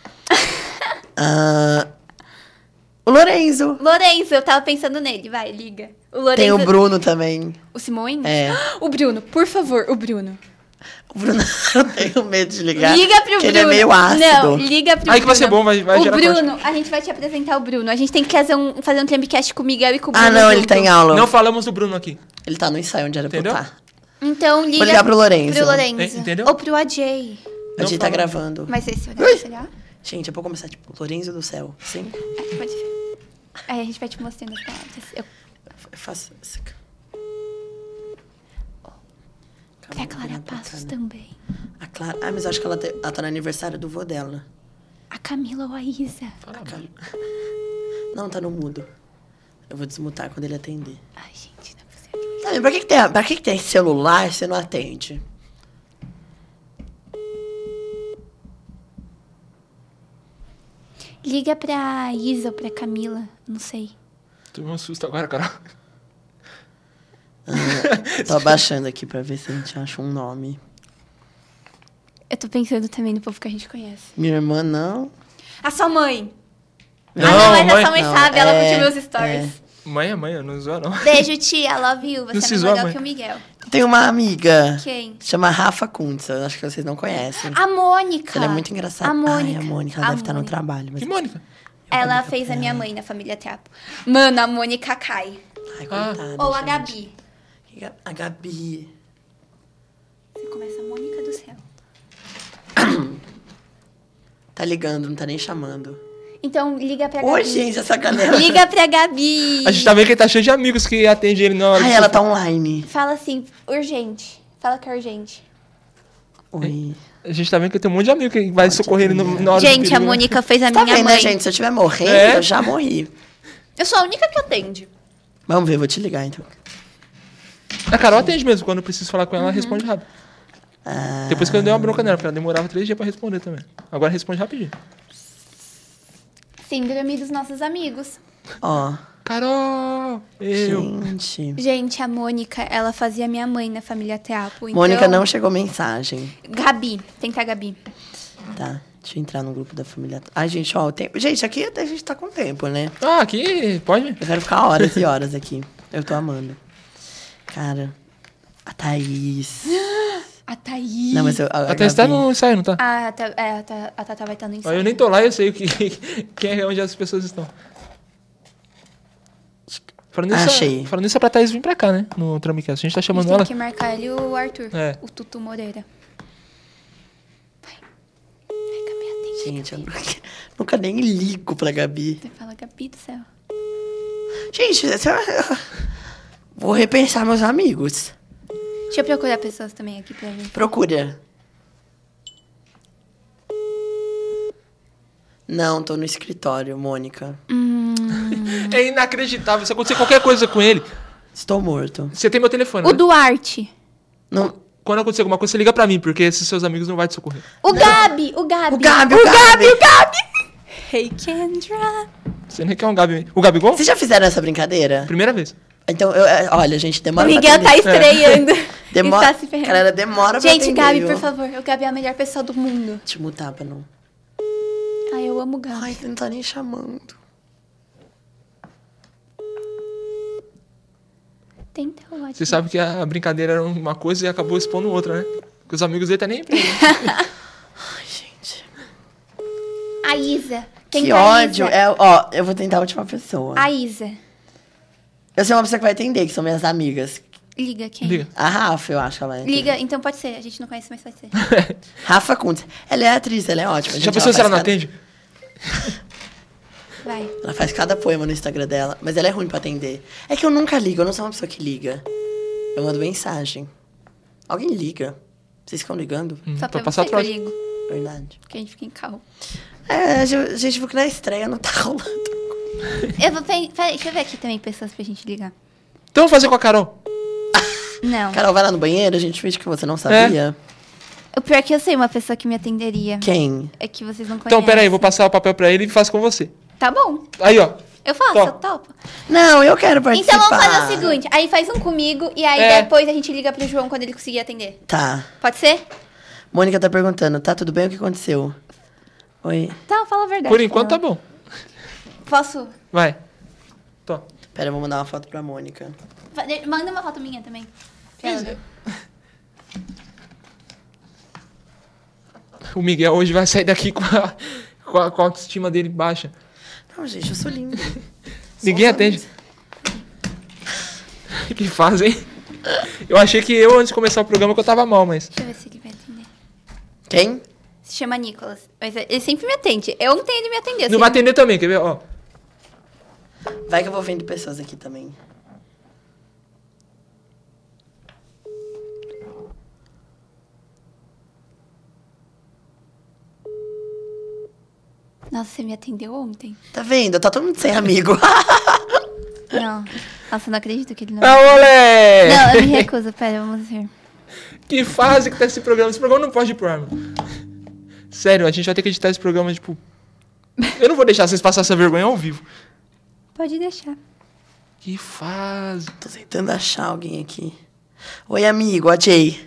Ah, o Lorenzo. Lorenzo, eu tava pensando nele, vai, liga. O Lorenzo... Tem o Bruno também. O Simões? É. O Bruno, por favor, o Bruno. O Bruno, eu tenho medo de ligar. Liga pro porque Bruno. ele é meio ácido. Não, liga pro Aí que Bruno. vai ser bom, vai- vai o gerar Bruno, a gente vai te apresentar o Bruno. A gente tem que fazer um, fazer um Trampcast com o Miguel e com o Bruno Ah, não, ele junto. tá em aula. Não falamos do Bruno aqui. Ele tá no ensaio onde era pra eu Entendeu? estar. Então, liga... Vou ligar pro Lorenzo. Pro Lorenzo. En- entendeu? Ou pro A J. A gente Não tá fala. gravando. Mas esse horário, será? Gente, eu vou começar, tipo, Lorenzo do céu. Sim? É, pode ser. Aí a gente vai te mostrando as palavras. Eu... Eu faço isso. Pra Clara Passos também. A Clara... Ah, mas eu acho que ela, te- ela tá no aniversário do vô dela. A Camila ou a Isa. Fala, A Cam- Não, tá no mudo. Eu vou desmutar quando ele atender. Ai, gente, não é possível. Tá vendo? Pra que, que, tem, pra que, que tem celular e você não atende? Liga pra Isa ou pra Camila, não sei. Tomei um susto agora, Carol. Tô abaixando aqui pra ver se a gente acha um nome. Eu tô pensando também no povo que a gente conhece. Minha irmã, não. A sua mãe. Não, ah, não, mas mãe. a sua mãe Não, sabe, ela é- curtiu meus stories. Mãe é mãe, eu não zoa, não. Beijo, tia, love you. Não Você se é mais zoa, legal mãe. que o Miguel. Tem uma amiga. Quem? Chama Rafa Kuntz. Eu acho que vocês não conhecem. A Mônica. Ela é muito engraçada. A Mônica. Ai, a Mônica, ela A deve estar no Mônica. trabalho. Mas... E Mônica? Ela fez a minha mãe na família Trapo. Mano, a Mônica cai. Ai, Ah. coitada, Ou a gente. Gabi. A Gabi. Você começa a Mônica do céu. Tá ligando, não tá nem chamando. Então, liga pra Gabi. Oi, gente, essa galera. Liga pra Gabi. A gente tá vendo que ele tá cheio de amigos que atendem ele na hora. Ai, do ela sofá. tá online. Fala assim, urgente. Fala que é urgente. Oi. A gente tá vendo que tem um monte de amigo que vai socorrer ele no- na hora do Gente, a perigo, né? Mônica fez a Tá minha vendo, mãe. né, gente? Se eu estiver morrendo, É? eu já morri. Eu sou a única que atende. Vamos ver, vou te ligar, então. A Carol atende mesmo. Quando eu preciso falar com ela, ela Uhum. responde rápido. Ah, Depois que eu dei uma bronca nela, porque ela demorava três dias pra responder também. Agora responde rapidinho. Síndrome dos nossos amigos. ó, Carol! Eu. gente. Gente, a Mônica, ela fazia minha mãe na família Teapo. Então... Mônica, não chegou mensagem. Gabi, tentar Gabi. Tá, deixa eu entrar no grupo da família. Ai, gente, ó, o tempo. Gente, aqui até a gente tá com tempo, né? Ah, aqui, pode? Eu quero ficar horas e horas aqui. Eu tô amando. Cara, a Thaís. A Thaís. Não, mas eu. A, a Até está Gabi- no ensaio, não tá? Ah, a, Ta- é, a, Ta- a Tata vai estar no Ó, ensaio. eu nem tô lá, eu sei o que, quem é onde as pessoas estão. Falando nisso, Achei. falando nisso, é pra Thaís vir pra cá, né? No Tramicast. A gente tá A gente chamando tem ela. que marcar ele e o Arthur. É. O Tutu Moreira. Vai. Vai, Gabi, atende. Gente, eu nunca, nunca nem ligo pra Gabi. Você fala, Gabi do céu. Gente, essa- vou repensar meus amigos. Deixa eu procurar pessoas também aqui pra ver. Procura. Não, tô no escritório, Mônica. É inacreditável. Se acontecer qualquer coisa com ele, Estou morto. você tem meu telefone, O né? Duarte. Não. Quando acontecer alguma coisa, você liga pra mim, porque esses seus amigos não vão te socorrer. O Gabi, o Gabi. O Gabi, o Gabi. o Gabi. Hey, Kendra. Você nem quer um Gabi. O Gabigol? Vocês já fizeram essa brincadeira? Primeira vez. Então, eu, é, olha, gente, O demora pra Miguel tá atender. estreando. Demora, Está se ferrando. galera, demora pra Gente, atender, Gabi, viu? por favor. O Gabi é a melhor pessoa do mundo. Deixa eu mutar pra não... Ai, eu amo o Gabi. Ai, você não tá nem chamando. Tenta o ódio. Você sabe que a brincadeira era uma coisa e acabou expondo outra, né? Porque os amigos dele tá nem emprego. Ai, gente. A Isa. Que Tenta a ódio. Isa. É, ó, eu vou tentar a última pessoa. A Isa. Eu sei uma pessoa que vai atender, que são minhas amigas. Liga quem? Liga. A Rafa, eu acho que ela vai atender. Liga, então pode ser. A gente não conhece, mas pode ser. Rafa Kuntz. Ela é atriz, ela é ótima. Já gente, pensou se ela faz não cada- atende? Vai. Ela faz cada poema no Instagram dela, mas ela é ruim pra atender. É que eu nunca ligo, eu não sou uma pessoa que liga. Eu mando mensagem. Alguém liga. Vocês ficam ligando? Hum, Só pra, passar você que eu trote. ligo. Verdade. Porque a gente fica em carro. É, a gente viu que na estreia não tá rolando. Eu vou... pe- Peraí, deixa eu ver aqui também pessoas pra gente ligar. Então vamos fazer com a Carol. Não. Carol, vai lá no banheiro, a gente finge que você não sabia. O pior é que eu sei uma pessoa que me atenderia. Quem? É que vocês não conhecem. Então, pera aí, vou passar o papel pra ele e faço com você. Tá bom. Aí, ó. Eu faço, Top. eu topo. Não, eu quero participar. Então vamos fazer o seguinte. Aí faz um comigo e aí É. depois a gente liga pro João quando ele conseguir atender. Tá. Pode ser? Mônica tá perguntando, tá tudo bem? O que aconteceu? Oi. Tá, fala a verdade. Por enquanto tá Fala. bom. Posso? Vai. Tô. Pera, eu vou mandar uma foto pra Mônica. Fa- de- Manda uma foto minha também. Pra ela ver. O Miguel hoje vai sair daqui com a, com a, com a autoestima dele baixa. Não, gente, eu sou linda. Ninguém atende. Que faz, hein? Eu achei que eu, antes de começar o programa, que eu tava mal, mas... Deixa eu ver se ele vai atender. Quem? Se chama Nicolas. Mas ele sempre me atende. Ontem ele me atendeu. Não vai atender também, quer ver? Ó. Vai que eu vou vendo pessoas aqui também. Nossa, você me atendeu ontem. Tá vendo? Tá todo mundo sem amigo. Não. Nossa, eu não acredito que ele não... Ah, olé! Não, eu me recuso. Pera, vamos ver. Que fase que tá esse programa. Esse programa não pode ir pro ar, mano. Sério, a gente vai ter que editar esse programa, tipo... Eu não vou deixar vocês passarem essa vergonha ao vivo. Pode deixar. Que fase. Tô tentando achar alguém aqui. Oi, amigo, a Jay.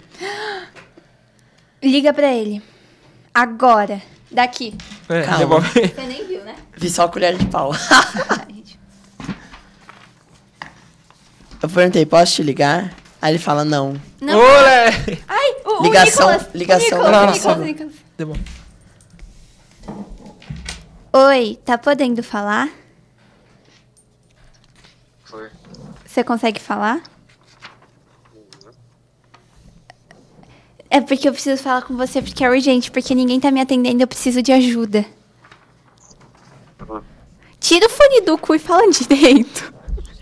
Liga pra ele. Agora. Daqui. É, Calma. devolve. Você nem viu, né? Vi só a colher de pau. Tá, gente. Eu perguntei, posso te ligar? Aí ele fala, não. Não. Olé! Ai, o, Ligação- o Nicolas. ligação o da Nicolas, gravação. o Nicolas, Nicolas. Deu bom. Oi, tá podendo falar? Foi. Você consegue falar? É porque eu preciso falar com você, porque é urgente, porque ninguém tá me atendendo, eu preciso de ajuda. Tira o fone do cu e fala direito.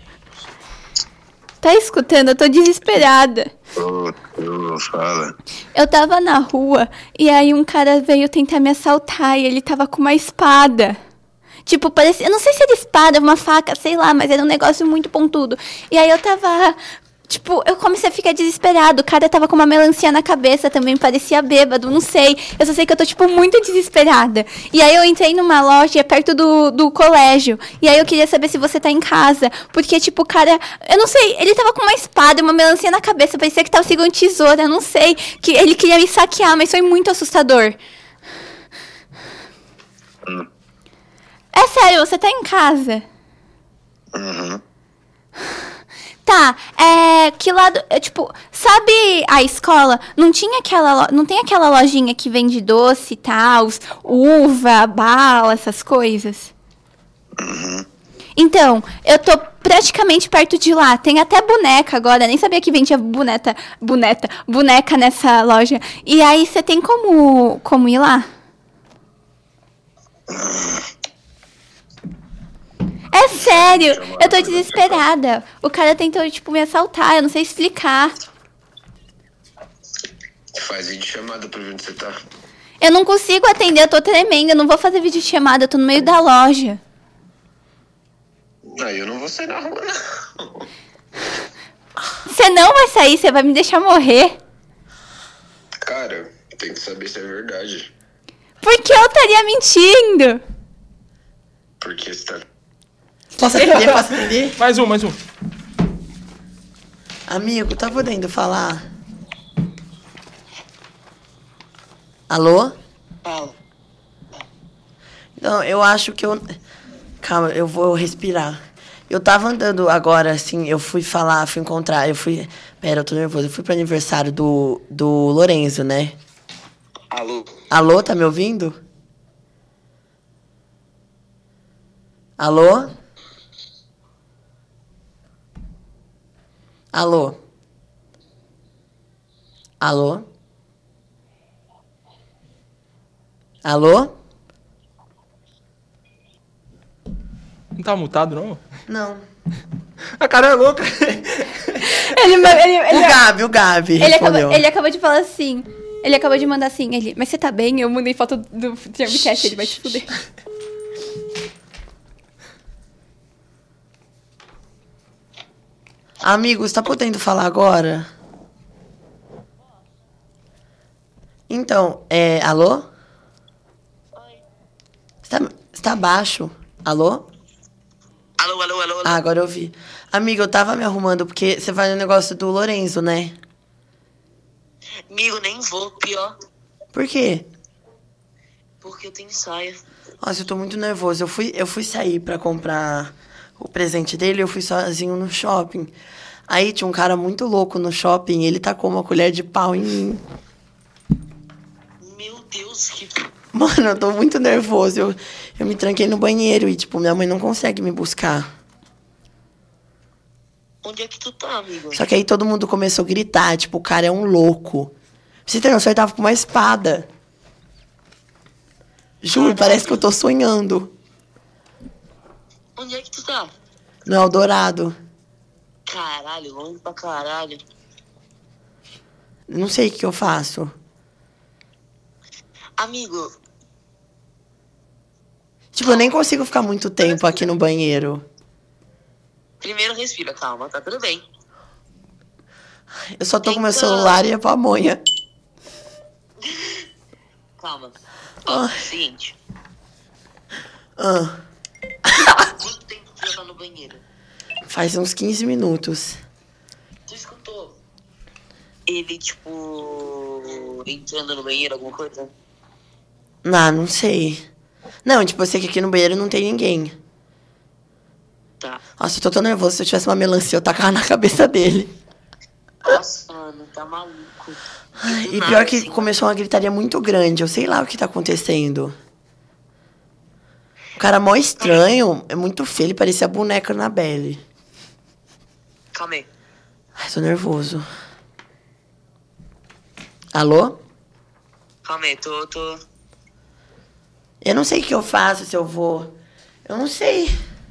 Tá escutando? Eu tô desesperada. Ô, ô, fala. Eu tava na rua e aí um cara veio tentar me assaltar e ele tava com uma espada. Tipo, parecia... Eu não sei se era espada, uma faca, sei lá, mas era um negócio muito pontudo. E aí eu tava... Tipo, eu comecei a ficar desesperado. O cara tava com uma melancia na cabeça também, parecia bêbado, não sei. Eu só sei que eu tô, tipo, muito desesperada. E aí eu entrei numa loja perto do, do colégio. E aí eu queria saber se você tá em casa. Porque, tipo, o cara... Eu não sei, ele tava com uma espada e uma melancia na cabeça. Parecia que tava segurando tesoura, eu não sei. Que ele queria me saquear, mas foi muito assustador. Hum. É sério, você tá em casa? Uhum. Tá, é, que lado, é, tipo, sabe a escola, não tinha aquela, lo- não tem aquela lojinha que vende doce e tal, uva, bala, essas coisas? Uhum. Então, eu tô praticamente perto de lá, tem até boneca agora, nem sabia que vendia boneca, boneca, boneca nessa loja. E aí, você tem como, como ir lá? É sério, eu tô desesperada. O cara tentou, tipo, me assaltar, eu não sei explicar. Faz vídeo chamada pra ver onde você tá. Eu não consigo atender, eu tô tremendo, eu não vou fazer vídeo chamada, eu tô no meio da loja. Aí eu não vou sair na rua, não. Você não vai sair, você vai me deixar morrer. Cara, tem que saber se é verdade. Por que eu estaria mentindo? Porque você tá... Posso atender? Posso atender? Mais um, mais um. Amigo, tá podendo falar? Alô? Fala. Não, eu acho que eu... Calma, eu vou respirar. Eu tava andando agora, assim, eu fui falar, fui encontrar, eu fui... Pera, eu tô nervoso. Eu fui pro aniversário do, do Lorenzo, né? Alô? Alô, tá me ouvindo? Alô? Alô? Alô? Alô? Não tá mutado, não? Não. A cara é louca. Ele, ele, ele, O Gabi, o Gabi ele, respondeu. acabou, ele acabou de falar assim. Ele acabou de mandar assim, ele, mas você tá bem? Eu mandei foto do Thermcast, ele vai te fuder. Amigo, você tá podendo falar agora? Então, é... Alô? Você tá, você tá baixo? Alô? Alô, alô, alô, alô. Ah, agora eu vi. Amigo, eu tava me arrumando porque você vai no negócio do Lorenzo, né? Amigo, nem vou, pior. Por quê? Porque eu tenho saia. Nossa, eu tô muito nervoso. Eu fui, eu fui sair pra comprar o presente dele, eu fui sozinho no shopping. Aí tinha um cara muito louco no shopping, ele tacou uma colher de pau em mim. Meu Deus, que... Mano, eu tô muito nervoso. Eu, eu me tranquei no banheiro e, tipo, minha mãe não consegue me buscar. Onde é que tu tá, amigo? Só que aí todo mundo começou a gritar, tipo, o cara é um louco. Pra você ter noção, ele tava com uma espada. Juro, parece que eu tô sonhando. Onde é que tu tá? No Eldorado. Caralho, longe pra caralho. Não sei o que, que eu faço. Amigo, Tipo, eu nem consigo ficar muito tempo aqui no banheiro. primeiro respira, calma, tá tudo bem. Eu só tô com meu Então- celular e a pamonha. Calma. Ó, Ai. seguinte. Ah, Quanto tempo tu já tá no banheiro? faz uns quinze minutos. Tu escutou ele, tipo, entrando no banheiro, alguma coisa? Ah, não sei. Não, tipo, eu sei que aqui no banheiro não tem ninguém. Tá. Nossa, eu tô tão nervoso. Se eu tivesse uma melancia, eu tacava na cabeça dele. Nossa, mano, tá maluco. Ai, Do e nada, pior que assim. começou uma gritaria muito grande. Eu sei lá o que tá acontecendo. O cara mó estranho. É muito feio. Ele parecia a boneca Annabelle. Calma aí. Ai, tô nervoso. Alô? Calma aí, tô, tô... Eu não sei o que eu faço, se eu vou... Eu não sei.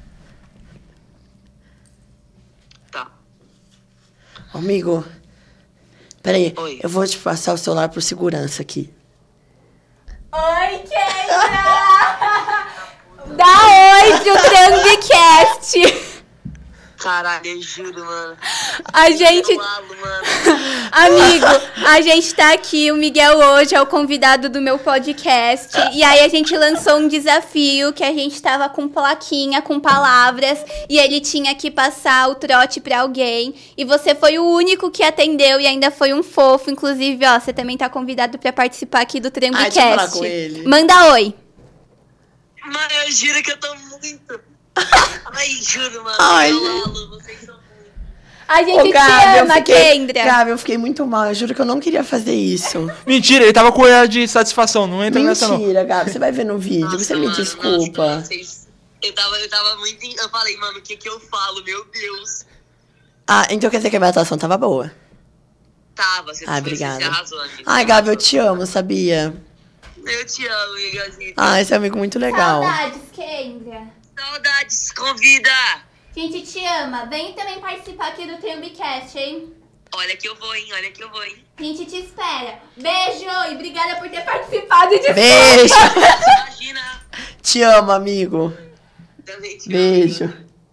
Tá. Amigo, peraí. Oi. Eu vou te passar o celular pro segurança aqui. Oi, Keila! Da pro Trambicast. Caralho, eu juro, mano. A gente... Eu falo, mano. Amigo, a gente tá aqui, o Miguel hoje é o convidado do meu podcast. E aí a gente lançou um desafio que a gente tava com plaquinha, com palavras. E ele tinha que passar o trote pra alguém. E você foi o único que atendeu e ainda foi um fofo. Inclusive, ó, você também tá convidado pra participar aqui do Trambicast. Ai, deixa eu falar com ele. Manda oi. Mano, eu juro que eu tô muito... Ai, juro, mano. Ai, eu gente. falo, vocês são muito... A gente Ô, te Gabi, eu ama, fiquei, Kendra. Gabi, eu fiquei muito mal. Eu juro que eu não queria fazer isso. Mentira, ele tava com olhar de satisfação. Não entra nessa, não. Mentira, Gabi. Você vai ver no vídeo. Nossa, você me mano, desculpa. nossa, vocês... Eu tava, eu tava muito... em- Eu falei, mano, o que que eu falo? Meu Deus. Ah, então quer dizer que a minha atuação tava boa. Tava, você, Ai, você, obrigada. você arrasou, amigo. Ai, Gabi, eu te amo, sabia? Eu te amo, amigazinho. Ah, esse é um amigo muito legal. Saudades, Kendra. Saudades, convida. A gente te ama. Vem também participar aqui do Trambicast, hein? Olha que eu vou, hein? Olha que eu vou, hein? A gente te espera. Beijo e obrigada por ter participado de Beijo. Imagina. Te amo, amigo. Também te amo. Beijo.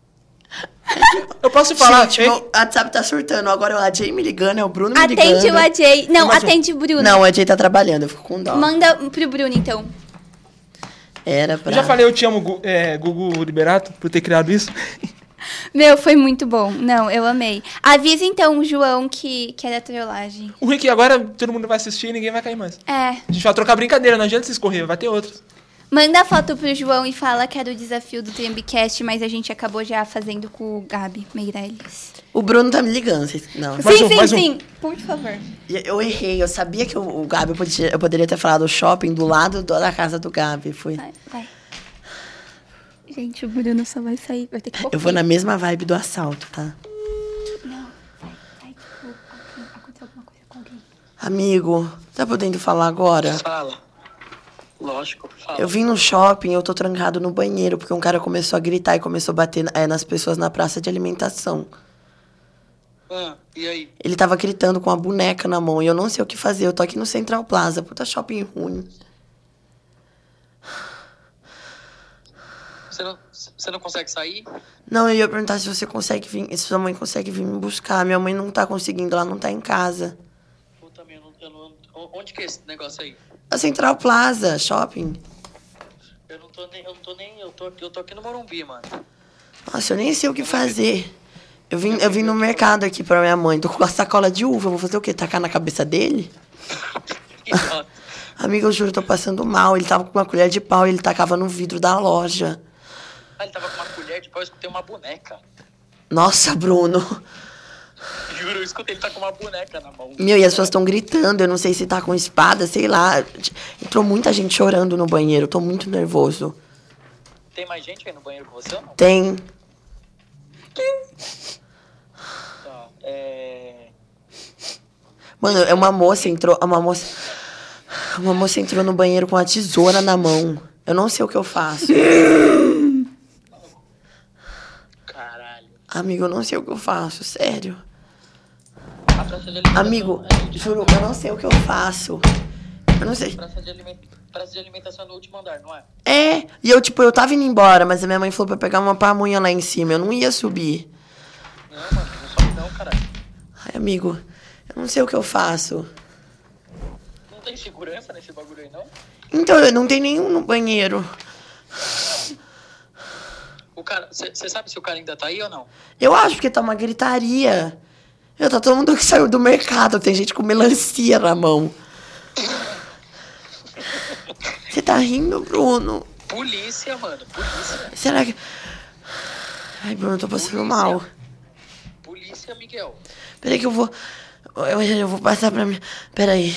Eu posso te falar, Gente, hein? meu WhatsApp tá surtando. Agora é o A J me ligando, é o Bruno me ligando. Atende o A J. Não, mais um. atende o Bruno. Não, o A J tá trabalhando, eu fico com dó. Manda pro Bruno, então. Era pra... Eu já falei, eu te amo, Gu- é, Gugu Liberato, por ter criado isso. Meu, foi muito bom. Não, eu amei. Avisa, então, o João que, que era trollagem. O Rick, agora todo mundo vai assistir e ninguém vai cair mais. É. A gente vai trocar brincadeira, não adianta se escorrer, vai ter outros. Manda a foto pro João e fala que era o desafio do Trambicast, mas a gente acabou já fazendo com o Gabi Meirelles. O Bruno tá me ligando. vocês- Não. Mais sim, um, sim, mais um. sim. Por favor. Eu errei, eu sabia que o, o Gabi, eu podia, eu poderia ter falado shopping do lado do- da casa do Gabi. Foi. Vai, vai. Gente, o Bruno só vai sair. Vai ter que Eu vou na mesma vibe do assalto, tá? Não, vai, vai, tipo, alguém- aconteceu alguma coisa com alguém. Amigo, tá podendo falar agora? Fala. Lógico, fala. Eu vim no shopping, eu tô trancado no banheiro, porque um cara começou a gritar e começou a bater é, nas pessoas na praça de alimentação. Ah, e aí? Ele tava gritando com a boneca na mão e eu não sei o que fazer. Eu tô aqui no Central Plaza, puta shopping ruim. Você não, você não consegue sair? Não, eu ia perguntar se você consegue vir, se sua mãe consegue vir me buscar. Minha mãe não tá conseguindo, ela não tá em casa. Puta, meu, eu não, eu não... Onde que é esse negócio aí? A Central Plaza, shopping. Eu não tô nem... Eu não tô nem... Eu tô, eu tô aqui no Morumbi, mano. Nossa, eu nem sei o que fazer. Eu vim, eu vim no mercado aqui pra minha mãe. Tô com uma sacola de uva. Vou fazer o quê? Tacar na cabeça dele? Idiota. Amiga, eu juro, eu tô passando mal. Ele tava com uma colher de pau e ele tacava no vidro da loja. Ah, ele tava com uma colher de pau, eu escutei uma boneca. Nossa, Bruno. Juro, eu escutei ele tá com uma boneca na mão. Meu, e as pessoas estão gritando. Eu não sei se tá com espada, sei lá. Entrou muita gente chorando no banheiro. Eu tô muito nervoso. Tem mais gente aí no banheiro com você ou não? Tem. Tá, é... Mano, é uma moça entrou. Uma moça. Uma moça entrou no banheiro com a tesoura na mão. Eu não sei o que eu faço. Caralho. Amigo, eu não sei o que eu faço, sério. A praça de alimentação... Amigo, é no juro, último eu não sei o que eu faço. Eu não sei. andar. Praça de, aliment... praça de alimentação é no último andar, não é? É, e eu, tipo, eu tava indo embora, mas a minha mãe falou pra eu pegar uma pamonha lá em cima. Eu não ia subir. Não, mano, não sobe não, caralho. Ai, amigo, eu não sei o que eu faço. Não tem segurança nesse bagulho aí, não? Então, eu não tem nenhum no banheiro. O cara... Você sabe se o cara ainda tá aí ou não? Eu acho que tá uma gritaria. Eu tá todo mundo que saiu do mercado. Tem gente com melancia na mão. Você tá rindo, Bruno? Polícia, mano, polícia. Será que... Ai, Bruno, eu tô passando mal. Polícia, Miguel. Peraí que eu vou... Eu, eu vou passar pra mim... Peraí.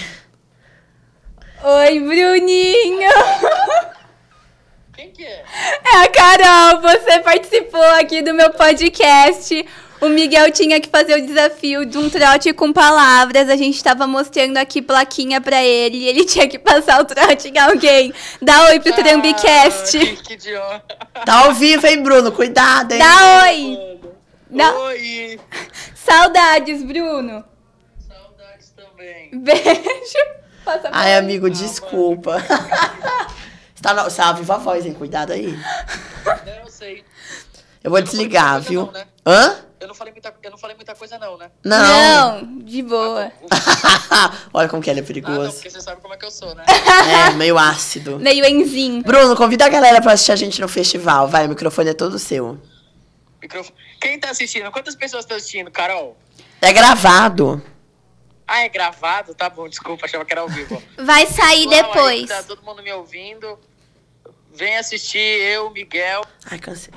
Oi, Bruninho! Quem que é? É a Carol, você participou aqui do meu podcast. O Miguel tinha que fazer o desafio de um trote com palavras. A gente tava mostrando aqui plaquinha pra ele e ele tinha que passar o trote em alguém. Dá oi pro Trambicast. Ah, que, que idiota. Tá ao vivo, hein, Bruno? Cuidado, hein? Dá oi! Dá... Oi. Saudades, Bruno. Saudades também. Beijo. Passa pra Ai, ele. amigo, desculpa. Você tá, no... Você tá viva a voz, hein? Cuidado aí. Não, sei. Eu vou Eu não falei desligar, muita viu? coisa não, né? Hã? Eu não falei muita, eu não falei muita coisa, não, né? Não. Não, de boa. Olha como que ele é Ah, não, perigoso. porque você sabe como é que eu sou, né? É, meio ácido. Meio enzinho. Bruno, convida a galera pra assistir a gente no festival. Vai, o microfone é todo seu. Microfone. Quem tá assistindo? Quantas pessoas estão assistindo, Carol? É gravado. Ah, é gravado? Tá bom, desculpa, achava que era ao vivo. Vai sair Pessoal, aí depois. que tá todo mundo me ouvindo. Vem assistir eu, Miguel. Ai, cansei.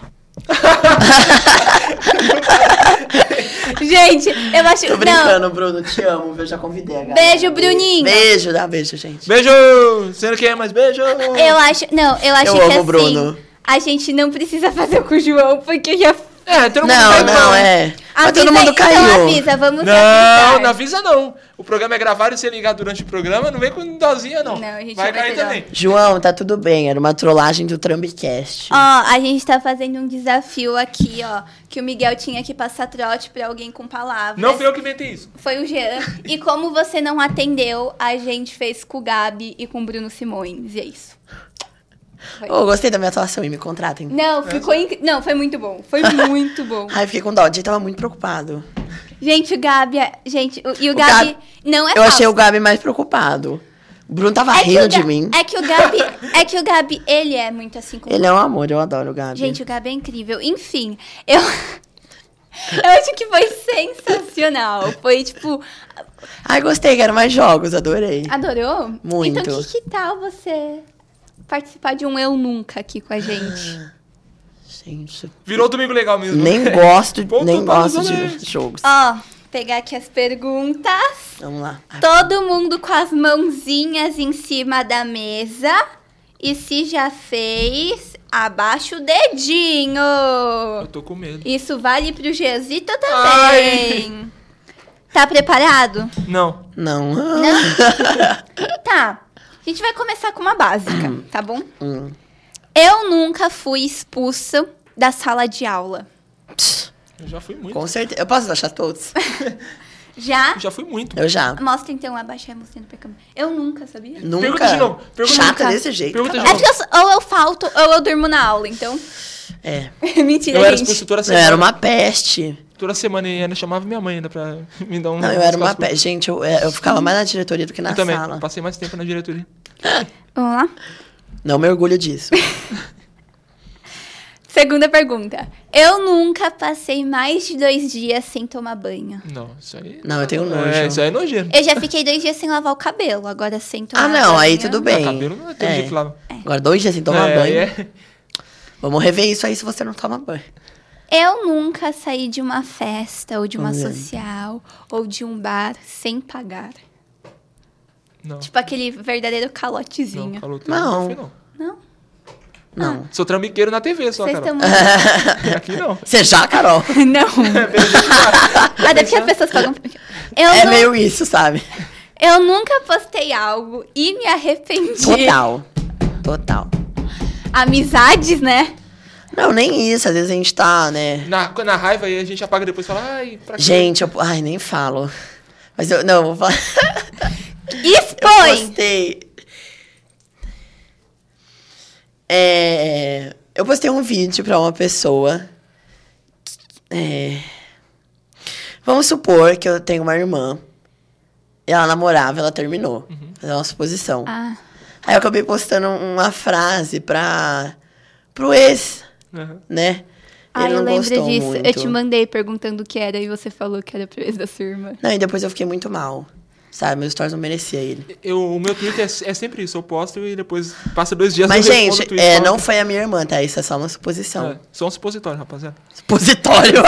Gente, eu acho... Tô Não, brincando, Bruno. Te amo. Eu já convidei a galera. beijo, Bruninho. Beijo, dá beijo, gente. Beijo! Você não quer mais beijo? Eu acho... Não, eu acho Eu que amo assim... o Bruno. A gente não precisa fazer com o João, porque já... É, todo mundo Não, caiu. não, é. Mas Avisa todo mundo aí, caiu. Então avisa, vamos Não, avisar. não avisa não. O programa é gravado e você ligar durante o programa, não vem com dozinha, não. Não, a gente vai vai cair ter também. João, tá tudo bem. Era uma trollagem do Trumbcast. Ó, a gente tá fazendo um desafio aqui, ó. Que o Miguel tinha que passar trote pra alguém com palavras. Não fui eu que inventei isso. Foi o Jean. E como você não atendeu, a gente fez com o Gabi e com o Bruno Simões. E é isso. Foi. Ô, gostei da minha atuação e me contratem. Não, ficou inc... Não, foi muito bom. Foi muito bom. Ai, fiquei com dó. O Jay tava muito preocupado. Gente, o Gabi... é- Gente, o- e o, O Gabi, Gabi- não é Eu achei o falso. Gabi mais preocupado. O Bruno tava É que rindo o Ga- de mim. É que o Gabi... É que o Gabi, ele é muito assim com Ele é um amor, eu adoro o Gabi. Gente, o Gabi é incrível. Enfim, eu... eu acho que foi sensacional. Foi, tipo... Ai, gostei, quero mais jogos, adorei. Adorou? Muito. Então, que, que tal você participar de um Eu Nunca aqui com a gente? Gente, Virou domingo legal mesmo. nem gosto, Ponto nem para gosto os de honestos. jogos. Ó, pegar aqui as perguntas. Vamos lá. Ai, Todo mundo com as mãozinhas em cima da mesa. E se já fez, abaixa o dedinho. Eu tô com medo. Isso vale pro Gesito também. Tá preparado? Não. Não. Não? Tá. A gente vai começar com uma básica, tá bom? Hum. Eu nunca fui expulsa da sala de aula. Eu já fui muito. Com certeza. Eu posso achar todos? Já? Eu já fui muito. Eu já. Mostra então, abaixa a mocinha pra câmera. Eu nunca, sabia? Nunca. Pergunta de novo, pergunta Chata de novo. desse jeito. Pergunta de É porque eu sou- ou eu falto ou eu durmo na aula, então... É. Mentira, Eu era gente. expulso toda Eu semana. era uma peste. Toda semana e ainda chamava minha mãe ainda pra me dar um... Não, eu era uma uns cascos. peste. Gente, eu, é, eu ficava mais na diretoria do que na Eu também. sala. Passei mais tempo na diretoria. Vamos lá? Não me orgulho disso. Segunda pergunta. Eu nunca passei mais de dois dias sem tomar banho. Não, isso aí... Não, eu tenho nojo. É, isso aí é nojeiro. Eu já fiquei dois dias sem lavar o cabelo, agora sem tomar Ah, banho. não, aí tudo bem. Ah, cabelo não tem É. jeito de lavar. Agora, dois dias sem tomar É, banho. é. Vamos rever isso aí se você não toma banho. Eu nunca saí de uma festa, ou de uma Olha. social, ou de um bar sem pagar. Não. Tipo aquele verdadeiro calotezinho. Não, falou tudo. Não. Não fui, não. Não? Não. Sou trambiqueiro na T V só, Vocês cara. estão... Aqui não. Você já, Carol? Não. Até porque as pessoas pagam... Eu, É nu- meio isso, sabe? eu nunca postei algo e me arrependi. Total. Total. Amizades, né? Não, nem isso. Às vezes a gente tá, né? Na, na raiva aí a gente apaga depois e fala, ai, pra quê? Gente, eu... Ai, nem falo. Mas eu... Não, eu vou falar... Eu Expõe! postei... É... Eu postei um vídeo pra uma pessoa. É... Vamos supor que eu tenho uma irmã. Ela namorava, ela terminou. Fazer uma suposição. Ah, Aí eu acabei postando uma frase pra... Pro ex, Uhum. né? ah Ele eu não lembro gostou disso. muito. Eu te mandei perguntando o que era e você falou que era pro ex da sua irmã. Não, e depois eu fiquei muito mal. Sabe, meus stories não merecia ele. Eu, o meu Twitter é, é sempre isso. Eu posto e depois passa dois dias Mas, eu respondo gente, o Twitter, é, falo- não foi a minha irmã, tá? Isso é só uma suposição. É, só um supositório, rapaziada. Supositório.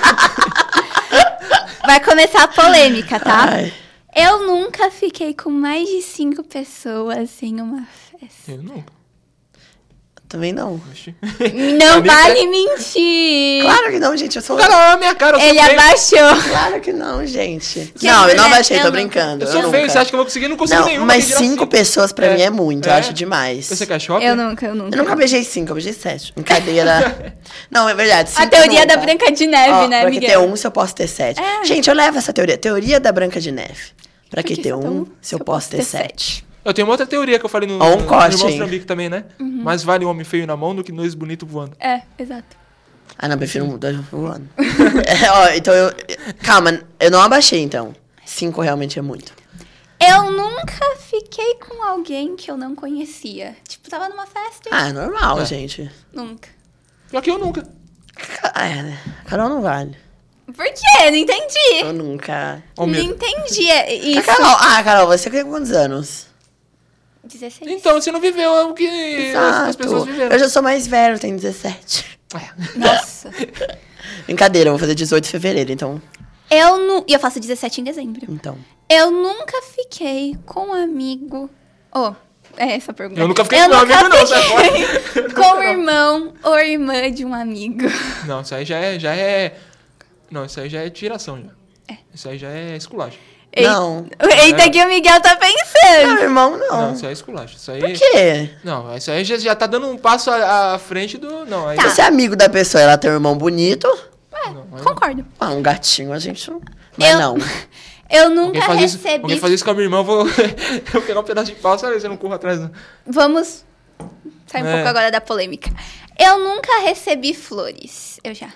Vai começar a polêmica, tá? Ai. Eu nunca fiquei com mais de cinco pessoas em uma festa. Eu nunca. Também não. Oxi. Não Amiga, vale mentir! Claro que não, gente. Eu sou... O cara olha a minha cara, eu sou Ele feio. abaixou. Claro que não, gente. Que não, eu não mulher, abaixei, eu tô não- brincando. Eu Eu sou nunca. feio, você acha que eu vou conseguir? Não consigo Não, nenhuma. mas quem dirá cinco pessoas pra É. mim é muito. Eu É. acho demais. Você quer shopping? Eu nunca, eu nunca. Eu nunca beijei cinco, eu beijei sete. Brincadeira. Não, é verdade. A cinco teoria da nunca. Branca de Neve, Ó, né, pra que ter Miguel? um se eu posso ter sete? É. Gente, eu levo essa teoria. Teoria da Branca de Neve. Pra que que ter só tem um se eu posso ter sete? Eu tenho uma outra teoria que eu falei no, Ó, um no corte, Irmãos hein? Trambique também, né? Mais vale um homem feio na mão do que dois bonitos voando. É, exato. Ah, não, prefiro um dois voando. É, ó, então eu... Calma, eu não abaixei, então. Cinco realmente é muito. Eu nunca fiquei com alguém que eu não conhecia. Tipo, tava numa festa e... Ah, é normal, É. gente. Nunca. Pior que eu nunca. Ah, é, né? Carol não vale. Por quê? Não entendi. Eu nunca... Ó, o Não medo. entendi é- A isso. Carol, ah, Carol, você tem quantos anos? dezesseis. Então, você não viveu o que as, as pessoas viveram. Eu já sou mais velho, tenho dezessete. É. Nossa. Brincadeira, eu vou fazer dezoito de fevereiro, então... Eu não... E eu faço dezessete em dezembro. Então... Eu nunca fiquei com um amigo... Oh, é essa a pergunta. Eu nunca fiquei Eu com meu nunca amigo, não, sai fiquei fora. com o irmão ou irmã de um amigo. Não, isso aí já é, já é... Não, isso aí já é tiração, já. Isso aí já é esculagem. Não. Eita, que o Miguel tá pensando. Meu irmão, não. Não, isso aí é esculagem. Isso aí... Por quê? Não, isso aí já, já tá dando um passo à, à frente do... Não, aí... Tá. Você é amigo da pessoa, ela tem um irmão bonito. Não, aí- Concordo. Ah, um gatinho, a gente não... Mas Eu- não. Eu Alguém nunca faz, isso, recebi... alguém faz isso com a minha irmã, eu vou, eu vou pegar um pedaço de pau, sabe? Você não corra atrás, não. Vamos sair um É. pouco agora da polêmica. Eu nunca recebi flores. Eu já.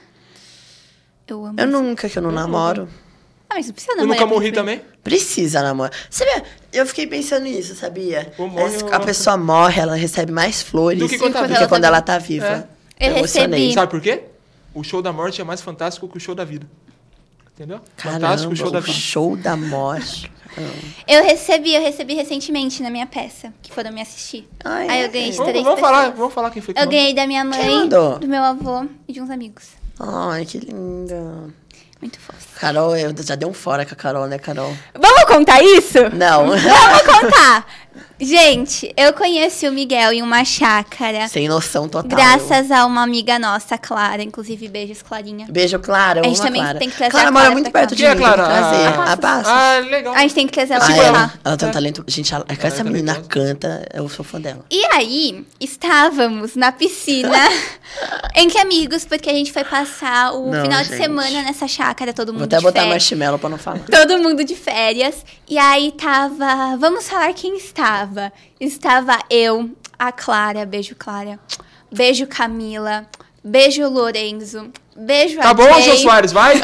Eu amo. Eu isso. nunca, que eu não namoro. Ah, mas não precisa Eu namorar. nunca pra morri receber. também? Precisa namorar. Sabia? Eu fiquei pensando nisso, sabia? Pô, morre, Mas eu- a pessoa morre, ela recebe mais flores Do que quando tá do viva. que quando ela tá viva. Eu emocionei. recebi. Sabe por quê? O show da morte é mais fantástico que o show da vida. Entendeu? Caramba, Fantástico o show da o vida. show da morte. Eu recebi, eu recebi recentemente na minha peça, que foram me assistir. Ai, Aí eu ai. ganhei de Vamos, três vamos pessoas. falar, vamos falar quem foi que Eu mandou. ganhei da minha mãe, mandou? do meu avô e de uns amigos. Ai, que linda. Muito fofo. Carol, eu já dei um fora com a Carol, né, Carol? Vamos contar isso? Não. Vamos contar. Gente, eu conheci o Miguel em uma chácara. Sem noção total. Graças a uma amiga nossa, Clara. Inclusive, beijos, Clarinha. Beijo, Clara. Eu A gente amo a também Clara. tem que trazer Clara a mora Clara muito pra perto cá. de Quem é mim, a tem que Clara? trazer. A A Passos. Ah, legal. A gente tem que trazer ela Ah, pra ela, cá. ela tem um É. talento. Gente, ela, Ela essa é menina talentosa. canta, eu sou fã dela. E aí, estávamos na piscina entre amigos, porque a gente foi passar o Não, final de gente. semana nessa chácara, todo mundo Vou até de botar férias. marshmallow pra não falar. Todo mundo de férias. E aí tava. Vamos falar quem estava. Estava eu, a Clara, beijo Clara. Beijo Camila. Beijo Lorenzo. Beijo Tá a bom, Jay. Jô Soares, vai.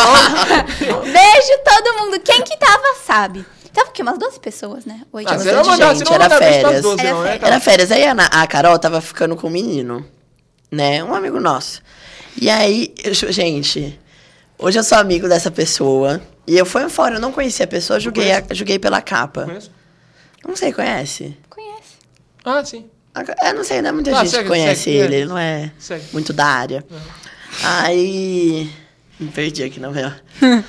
Beijo todo mundo. Quem que tava, sabe? Tava o quê? Umas doze pessoas, né? Oito. Ah, Tinha você não bastante mandar, gente, você não era mandar beijo pras férias. doze, Era não, é? férias. Era férias. Aí a, Na- a Carol tava ficando com um menino, né? Um amigo nosso. E aí, eu, gente, hoje eu sou amigo dessa pessoa. E eu fui fora, eu não conhecia a pessoa, eu julguei, a, julguei pela capa. Conheço? Não sei, conhece? Conhece. Ah, sim. A- Eu não sei, não é muita Ah, gente segue, que conhece segue, ele, é. ele não é Segue. muito da área. Aí. Me perdi aqui, não é?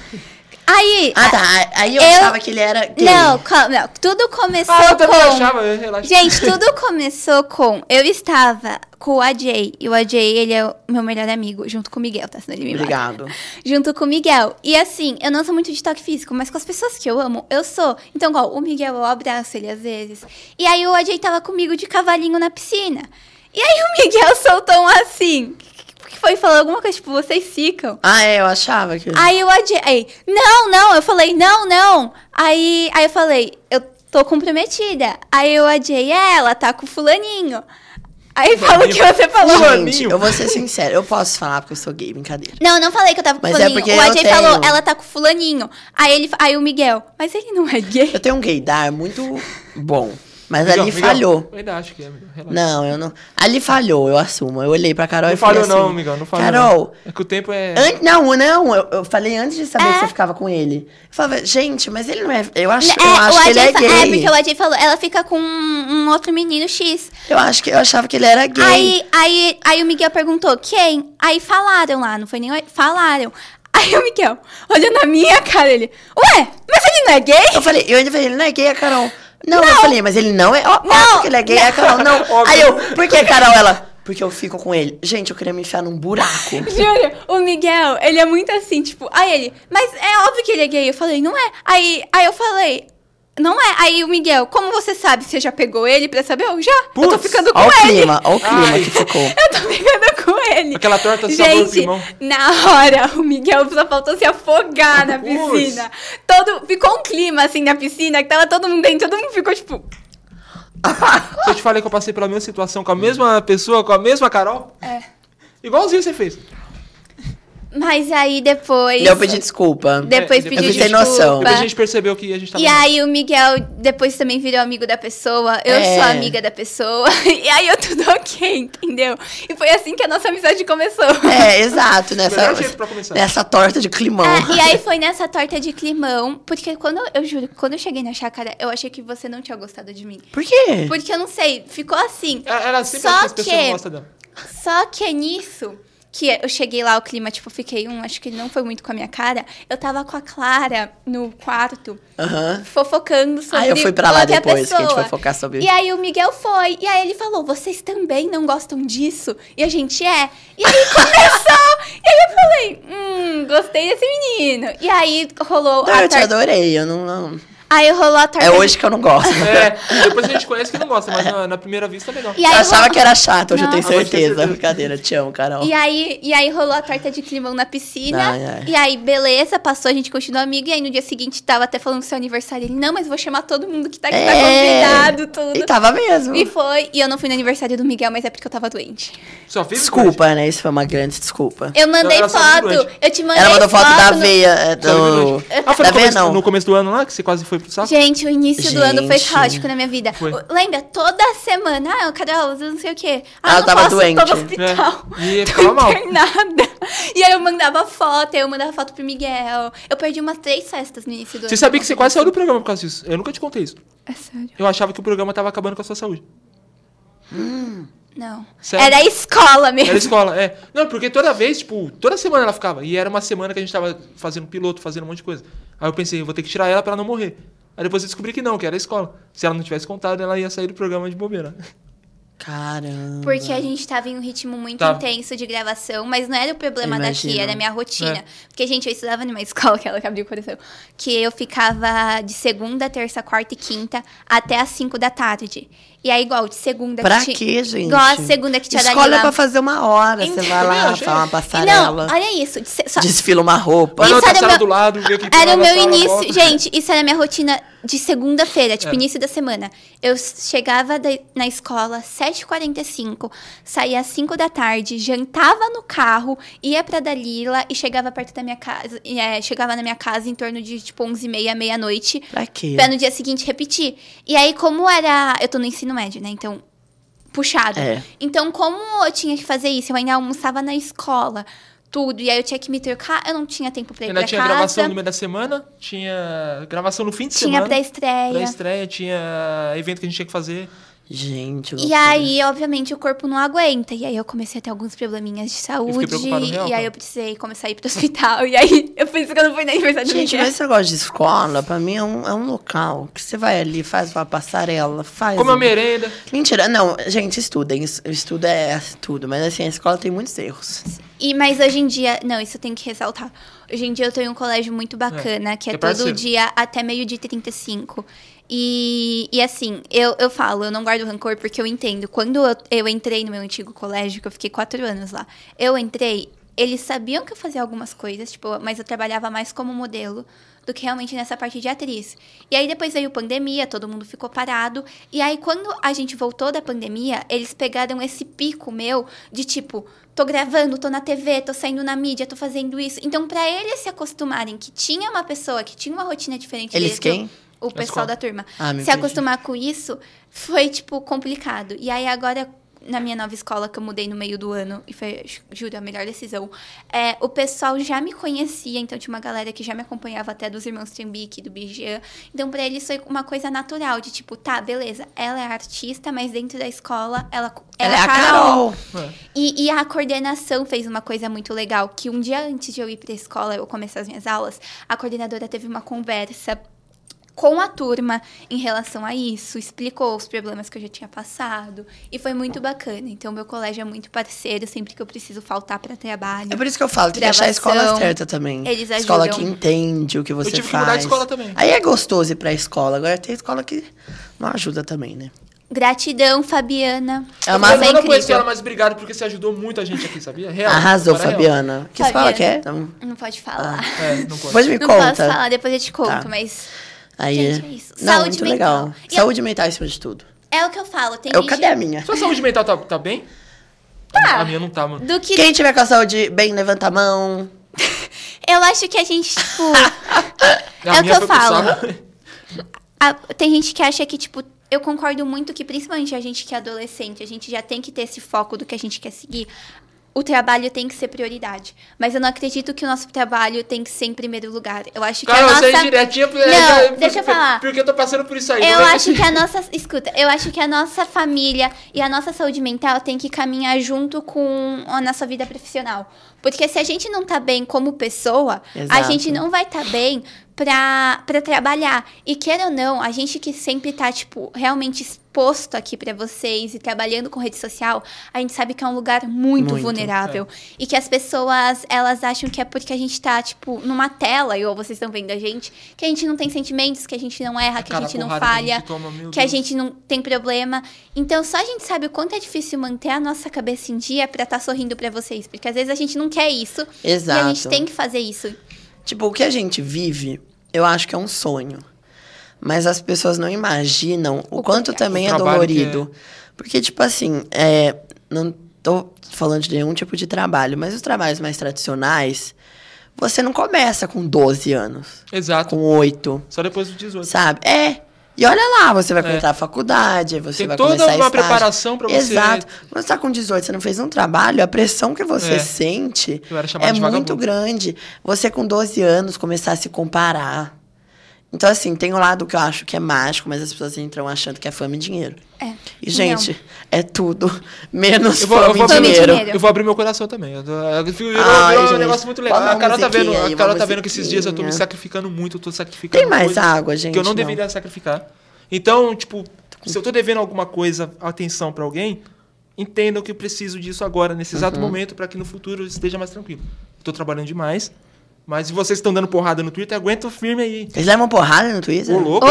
Aí. Ah, tá. Aí eu, Eu- achava que ele era gay. Não, calma, não. Tudo começou Ah, eu também com. achava, eu relaxa. Gente, tudo começou com. Eu estava com o A J. E o A J, ele é o meu melhor amigo, junto com o Miguel, tá? Senão ele me mata. Obrigado. Junto com o Miguel. E assim, eu não sou muito de toque físico, mas com as pessoas que eu amo, eu sou. Então, igual, o Miguel, eu abraço ele às vezes. E aí o A J tava comigo de cavalinho na piscina. E aí o Miguel soltou um assim. Que foi falar alguma coisa, tipo, vocês ficam. Ah, é, eu achava que. Aí o A J. Aí, não, não, eu falei, não, não. Aí, aí eu falei, eu tô comprometida. Aí o A J, é, ela tá com o fulaninho. Aí fala o que você falou. Gente, eu vou ser sincera, eu posso falar porque eu sou gay, brincadeira. Não, eu não falei que eu tava com o Mas é fulaninho. porque o A eu J tenho- falou, ela tá com o fulaninho. Aí, ele, aí o Miguel, mas ele não é gay. Eu tenho um gaydar muito bom, mas Miguel, ali Miguel, falhou. Eu ainda acho que é, Miguel. Relaxa. Não, eu não. Ali falhou, eu assumo. Eu olhei pra Carol Não e falei falhou assim. não, Miguel, não falhou Carol, não. É que o tempo é... an- não, não, eu, eu falei antes de saber É. que você ficava com ele. Eu falava, gente, mas ele não é. Eu acho, É, eu acho o que ele A J é fa- gay. é, porque o A J falou, ela fica com um, um outro menino X. Eu acho que eu achava que ele era gay. Aí, aí, aí o Miguel perguntou, quem? Aí falaram lá, não foi nem... oi- Falaram. Aí o Miguel, olhando na minha cara, ele... Ué, mas ele não é gay? Eu falei, eu ainda falei, ele não é gay, a Carol. Não, eu falei, mas ele não é. Ó, Não. óbvio que ele é gay, a Carol não. Óbvio. Aí eu, por que, Carol? Ela, porque eu fico com ele. Gente, eu queria me enfiar num buraco. Júlio, o Miguel, ele é muito assim, tipo... Aí ele, mas é óbvio que ele é gay. Eu falei, não é. Aí, aí eu falei... Não é. Aí o Miguel, como você sabe? Você já pegou ele pra saber? Eu já. Eu tô Putz, ficando com Ó o ele. clima, ó o clima Ai. que ficou. Eu tô ficando com ele. Aquela torta de sabor Gente, climão. na hora, o Miguel só faltou se afogar na Putz. piscina. Todo, ficou um clima assim na piscina, que tava todo mundo dentro, todo mundo ficou tipo... Se eu te falei que eu passei pela mesma situação com a mesma pessoa, com a mesma Carol? É. Igualzinho você fez. Mas aí depois... E eu pedi desculpa. Depois É, pediu eu fiquei desculpa. noção. Depois a gente percebeu que a gente tava... E aí o Miguel depois também virou amigo da pessoa. Eu É. sou amiga da pessoa. E aí eu tudo ok, entendeu? E foi assim que a nossa amizade começou. É, exato. Nessa, Melhor jeito pra começar. nessa torta de climão. É, e aí foi nessa torta de climão, porque quando, eu juro, quando eu cheguei na chácara, eu achei que você não tinha gostado de mim. Por quê? Porque eu não sei, ficou assim. Ela ela sempre Só acha que as pessoas que- não gostam dela. Só que é nisso que eu cheguei lá, o clima, tipo, fiquei um, acho que ele não foi muito com a minha cara. Eu tava com a Clara no quarto, Aham. fofocando sobre Ah, eu fui pra lá outra depois, que a gente pessoa. foi focar sobre... E aí o Miguel foi, e aí ele falou, vocês também não gostam disso? E a gente é. E aí começou, e aí eu falei, hum, gostei desse menino. E aí rolou Não, a eu te tor- adorei, eu não... não... Aí rolou a torta É de- hoje que eu não gosto. É, depois a gente conhece que não gosta, mas na, na primeira vista é legal. E aí Eu achava rolou- que era chato, hoje eu tenho Nossa. Agora eu tenho certeza. certeza. Brincadeira, te amo, Carol. E aí, e aí rolou a torta de climão na piscina. Ai, ai. E aí, beleza, passou, a gente continuou amiga. E aí, no dia seguinte, tava até falando do seu aniversário. Ele, não, mas vou chamar todo mundo que tá aqui, tá É. convidado, tudo. E tava mesmo. E foi. E eu não fui no aniversário do Miguel, mas é porque eu tava doente. Só fiz Desculpa, né? Isso foi uma grande desculpa. Eu mandei Ela só vive foto. doente. Eu te mandei Ela mandou foto da no- veia, é, Só vive do... doente. Ah, foi Da no veia começo, não. no começo do ano lá, que você quase foi pro saco? Gente, o início do ano foi Gente. caótico na minha vida. Foi. O- Lembra? Toda semana. Ah, Carol, eu não sei o quê. Ah, Ela não tava posso, doente. tô no hospital. É. E Tô ficava mal. internada. E aí eu mandava foto, aí eu mandava foto pro Miguel. Eu perdi umas três festas no início do ano. Você sabia que você quase saiu do programa por causa disso? Eu nunca te contei isso. É sério? Eu achava que o programa tava acabando com a sua saúde. Não. Sério? Era a escola mesmo. Era escola, é. Não, porque toda vez, tipo, toda semana ela ficava. E era uma semana que a gente tava fazendo piloto, fazendo um monte de coisa. Aí eu pensei, eu vou ter que tirar ela pra ela não morrer. Aí depois eu descobri que não, que era a escola. Se ela não tivesse contado, ela ia sair do programa de bobeira. Caramba. Porque a gente tava em um ritmo muito Tava. intenso de gravação, mas não era o problema Imagino. daqui, era a minha rotina. É. Porque, gente, eu estudava numa escola, aquela que abriu o coração, que eu ficava de segunda, terça, quarta e quinta até às cinco da tarde. E aí, igual, de segunda... Pra que ti- quê, gente? Igual a segunda que tinha Escola Dalila. é pra fazer uma hora. Você Então- vai lá, Também faz uma achei. E passarela. não, olha isso. de se- só- Desfila uma roupa. Vai na Isso outra era sala meu- do lado, ver o que Era o pulava a meu sala, início. volta. Gente, isso era a minha rotina de segunda-feira, tipo, É. início da semana. Eu chegava da- na escola às sete e quarenta e cinco, saía às cinco da tarde, jantava no carro, ia pra Dalila e chegava perto da minha casa. e, é, chegava na minha casa em torno de, tipo, onze e meia, meia-noite. Pra quê? Pra no dia seguinte repetir. E aí, como era. Eu tô no ensino médio, né? Então, puxado. É. Então, como eu tinha que fazer isso? Eu ainda almoçava na escola, tudo. E aí eu tinha que me trocar. Eu não tinha tempo pra ir Ainda pra tinha casa. gravação no meio da semana, tinha gravação no fim de Tinha semana. pré-estreia. Pré-estreia, tinha evento que a gente tinha que fazer. Gente, E loucura. aí, obviamente, o corpo não aguenta. E aí eu comecei a ter alguns probleminhas de saúde. preocupado real, E aí cara. eu precisei começar a ir pro hospital. E aí eu pensei que eu não fui no aniversário do Gente, Miguel. mas esse negócio de escola, pra mim, é um, é um local que você vai ali, faz uma passarela, faz... Come a um- merenda. Mentira, não, gente, estudem. es- Estudo é tudo, mas assim, a escola tem muitos erros. E, mas hoje em dia, não, isso eu tenho que ressaltar. Hoje em dia eu tô em um colégio muito bacana, É, que é, é todo parceiro. dia até meio-dia e trinta e cinco. E, e assim, eu, eu falo, eu não guardo rancor porque eu entendo. Quando eu, eu entrei no meu antigo colégio, que eu fiquei quatro anos lá, eu entrei, eles sabiam que eu fazia algumas coisas, tipo, mas eu trabalhava mais como modelo do que realmente nessa parte de atriz. E aí depois veio pandemia, todo mundo ficou parado. E aí quando a gente voltou da pandemia, eles pegaram esse pico meu de tipo, tô gravando, tô na T V, tô saindo na mídia, tô fazendo isso. Então pra eles se acostumarem que tinha uma pessoa que tinha uma rotina diferente Eles deles, quem? O pessoal escola. da turma. Ah, me se entendi. acostumar com isso foi, tipo, complicado. E aí agora, na minha nova escola, que eu mudei no meio do ano, e foi, juro, a melhor decisão, é, o pessoal já me conhecia, então tinha uma galera que já me acompanhava até dos irmãos Trambique, do Bijan. Então, pra eles foi uma coisa natural, de tipo, tá, beleza, ela é artista, mas dentro da escola, ela, Ela é a Carol. É. e, e a coordenação fez uma coisa muito legal, que um dia antes de eu ir pra escola, eu começar as minhas aulas, a coordenadora teve uma conversa com a turma em relação a isso, explicou os problemas que eu já tinha passado, e foi muito bacana. Então, meu colégio é muito parceiro, sempre que eu preciso faltar para trabalho. É por isso que eu falo, tem que achar a escola Gravação, certa também. eles Escola ajudam. que entende o que você tive que faz. mudar de escola também. Aí é gostoso ir pra escola. Agora tem escola que não ajuda também, né? Gratidão, Fabiana. É uma- Você Eu não conheço incrível. ela, mas obrigado porque você ajudou muito a gente aqui, sabia? Real. Arrasou, Agora é real. Fabiana. Que escola Fabiana. que é? Então, Não pode falar. É, não pode. depois me Não conta. posso falar, depois eu te conto, Tá. mas... Aí, Gente, é isso. Não, Saúde muito mental. legal. E Saúde mental acima de tudo. É o que eu falo. Tem Eu, gente... cadê a minha? Sua saúde mental tá, tá bem? Tá. A minha não tá, mano. Do que... Quem tiver com a saúde bem, levanta a mão. Eu acho que a gente, tipo... A é o que minha eu foi pro falo. saco. A- tem gente que acha que, tipo... Eu concordo muito que, principalmente a gente que é adolescente, a gente já tem que ter esse foco do que a gente quer seguir. O trabalho tem que ser prioridade. Mas eu não acredito que o nosso trabalho tem que ser em primeiro lugar. Eu acho que Cara, a nossa... você é indiretinha. Não, deixa eu falar. Porque eu tô passando por isso aí. Eu não é? acho que a nossa... Escuta, eu acho que a nossa família e a nossa saúde mental tem que caminhar junto com a nossa vida profissional. Porque se a gente não tá bem como pessoa, a Exato. gente não vai tá bem pra, pra trabalhar. E queira ou não, a gente que sempre tá, tipo, realmente exposto aqui pra vocês e trabalhando com rede social, a gente sabe que é um lugar muito, Muito, vulnerável. E que as pessoas, elas acham que é porque a gente tá, tipo, numa tela, igual vocês estão vendo a gente, que a gente não tem sentimentos, que a gente não erra, que a Cada gente não porrada que a falha, gente toma, meu que a Deus. gente não tem problema. Então, só a gente sabe o quanto é difícil manter a nossa cabeça em dia pra estar sorrindo pra vocês. Porque às vezes a gente não quer isso. Exato. E a gente tem que fazer isso. Tipo, o que a gente vive, eu acho que é um sonho. Mas as pessoas não imaginam o, O quanto contrário. também O é trabalho que dolorido. Porque, tipo assim, é, não tô falando de nenhum tipo de trabalho, mas os trabalhos mais tradicionais, você não começa com doze anos, Exato. com oito, Só depois dos dezoito. sabe? É. E olha lá, você vai É. entrar na faculdade, aí você Tem vai toda começar uma estágio. preparação pra você- Exato. Quando você tá com dezoito, você não fez um trabalho, a pressão que você É. sente Eu era chamado é de muito vagabundo. grande. Você com doze anos começar a se comparar. Então, assim, tem um lado que eu acho que é mágico, mas as pessoas entram achando que é fama e dinheiro. É. E, gente, é tudo menos Eu vou, eu, fama vou e Fama e dinheiro. dinheiro. eu vou abrir meu coração também. Eu tô- eu- Virou, Ai, virou um gente, negócio muito legal. bota uma A Carol tá vendo, musiquinha aí, a Carol uma tá vendo que esses dias eu tô me musiquinha. sacrificando muito, eu tô sacrificando Tem mais coisas água, gente? que eu não, Não. deveria sacrificar. Então, tipo, se eu tô devendo alguma coisa, atenção pra alguém, entendam que eu preciso disso agora, nesse exato Uhum. momento, pra que no futuro eu esteja mais tranquilo. Eu tô trabalhando demais, mas se vocês estão dando porrada no Twitter, aguenta firme aí. Eles levam porrada no Twitter? Ô, louco.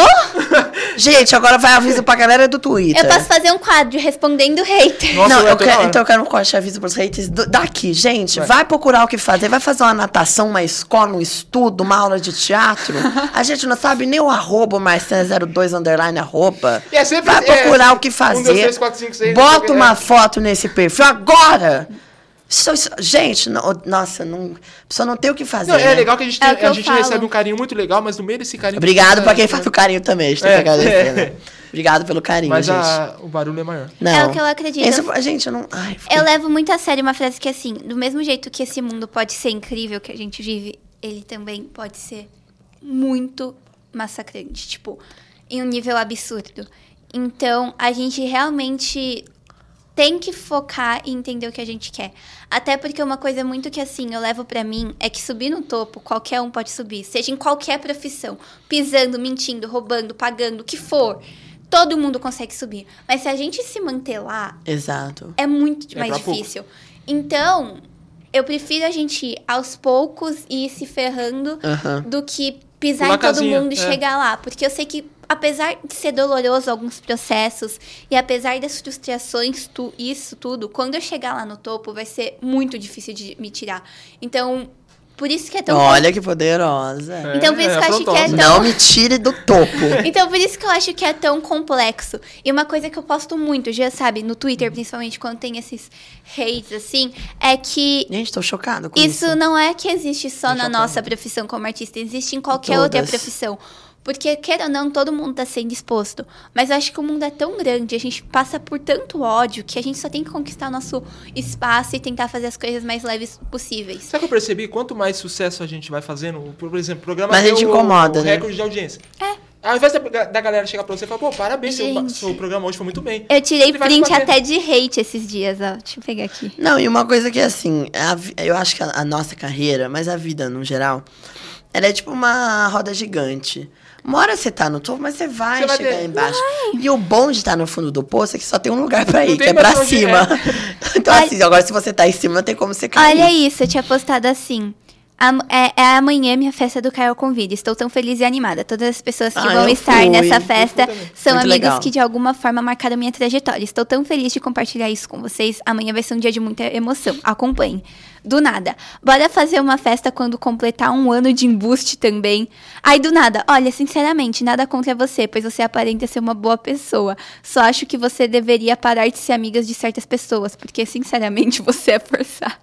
Gente, agora vai aviso pra galera do Twitter. Eu posso fazer um quadro respondendo hater. Nossa, não, eu eu toda quero, hora. então eu quero um corte de aviso pros haters do- daqui. Gente, Vai. vai. procurar o que fazer. Vai fazer uma natação, uma escola, um estudo, uma aula de teatro. A gente não sabe nem o arroba, Marcena zero dois underline arroba. E é sempre- vai é, procurar o que um, fazer. dois, três, quatro, cinco, seis, não sei o Bota que, uma é. foto nesse perfil agora. Isso- isso- gente, não- nossa, não, a pessoa não tem o que fazer. Não, é né? legal que a gente, É tem- o que a eu gente falo. recebe um carinho muito legal, mas no meio desse carinho... Obrigado pra quem É, faz o carinho também. A gente tem É. que agradecer, né? Obrigado pelo carinho, Mas gente. a- o barulho é maior. Não. É o que eu acredito. Esse, gente, eu não. Ai, fiquei- Eu levo muito a sério uma frase que, assim, do mesmo jeito que esse mundo pode ser incrível que a gente vive, ele também pode ser muito massacrante, tipo, em um nível absurdo. Então, a gente realmente tem que focar e entender o que a gente quer. Até porque uma coisa muito que, assim, eu levo pra mim é que subir no topo, qualquer um pode subir, seja em qualquer profissão, pisando, mentindo, roubando, pagando, o que for. Todo mundo consegue subir. Mas se a gente se manter lá, Exato. é muito É mais pra pouco. difícil. Então, eu prefiro a gente ir aos poucos e ir se ferrando Aham. do que pisar Pular em todo casinha, mundo e é. chegar lá. Porque eu sei que, apesar de ser doloroso alguns processos e apesar das frustrações, tu, isso tudo, quando eu chegar lá no topo, vai ser muito difícil de me tirar. Então, por isso que é tão... Olha que poderosa. É, Então, por isso que eu acho que é afrontosa. tão- Não me tire do topo. Então, por isso que eu acho que é tão complexo. E uma coisa que eu posto muito, já sabe, no Twitter, principalmente, quando tem esses hates, assim, é que Gente, tô chocada com isso. isso não é que existe só Tô na chocado. nossa profissão como artista, existe em qualquer Todas. outra profissão. Porque, queira ou não, todo mundo tá sendo exposto. Mas eu acho que o mundo é tão grande, a gente passa por tanto ódio, que a gente só tem que conquistar o nosso espaço e tentar fazer as coisas mais leves possíveis. Sabe o que eu percebi? Quanto mais sucesso a gente vai fazendo, por exemplo, o programa Mas a deu gente o- incomoda, o né? recorde de audiência. É. Ao invés da, da galera chegar pra você e falar, pô, parabéns, seu, Gente. seu programa hoje foi muito bem. Eu tirei Ele vai te print bater. até de hate esses dias, ó. Deixa eu pegar aqui. Não, e uma coisa que é assim, a vi- eu acho que a, a nossa carreira, mas a vida no geral, ela é tipo uma roda gigante. Uma hora você tá no topo, mas você vai Você vai chegar ter- embaixo. E o bom de estar no fundo do poço é que só tem um lugar pra Não ir, que tem é pra pra onde cima. então, Olha- assim, agora se você tá em cima, não tem como você cair. Olha isso, eu tinha postado assim. Am- é, é amanhã minha festa do Caio Convida. Estou tão feliz e animada. Todas as pessoas que Ah, vão eu estar fui. nessa Eu festa fui também. são Muito amigos legal. que de alguma forma marcaram minha trajetória. Estou tão feliz de compartilhar isso com vocês. Amanhã vai ser um dia de muita emoção. Acompanhe. Do nada. Bora fazer uma festa quando completar um ano de embuste também. Aí do nada. Olha, sinceramente, nada contra você, pois você aparenta ser uma boa pessoa. Só acho que você deveria parar de ser amigas de certas pessoas, porque sinceramente você é forçada.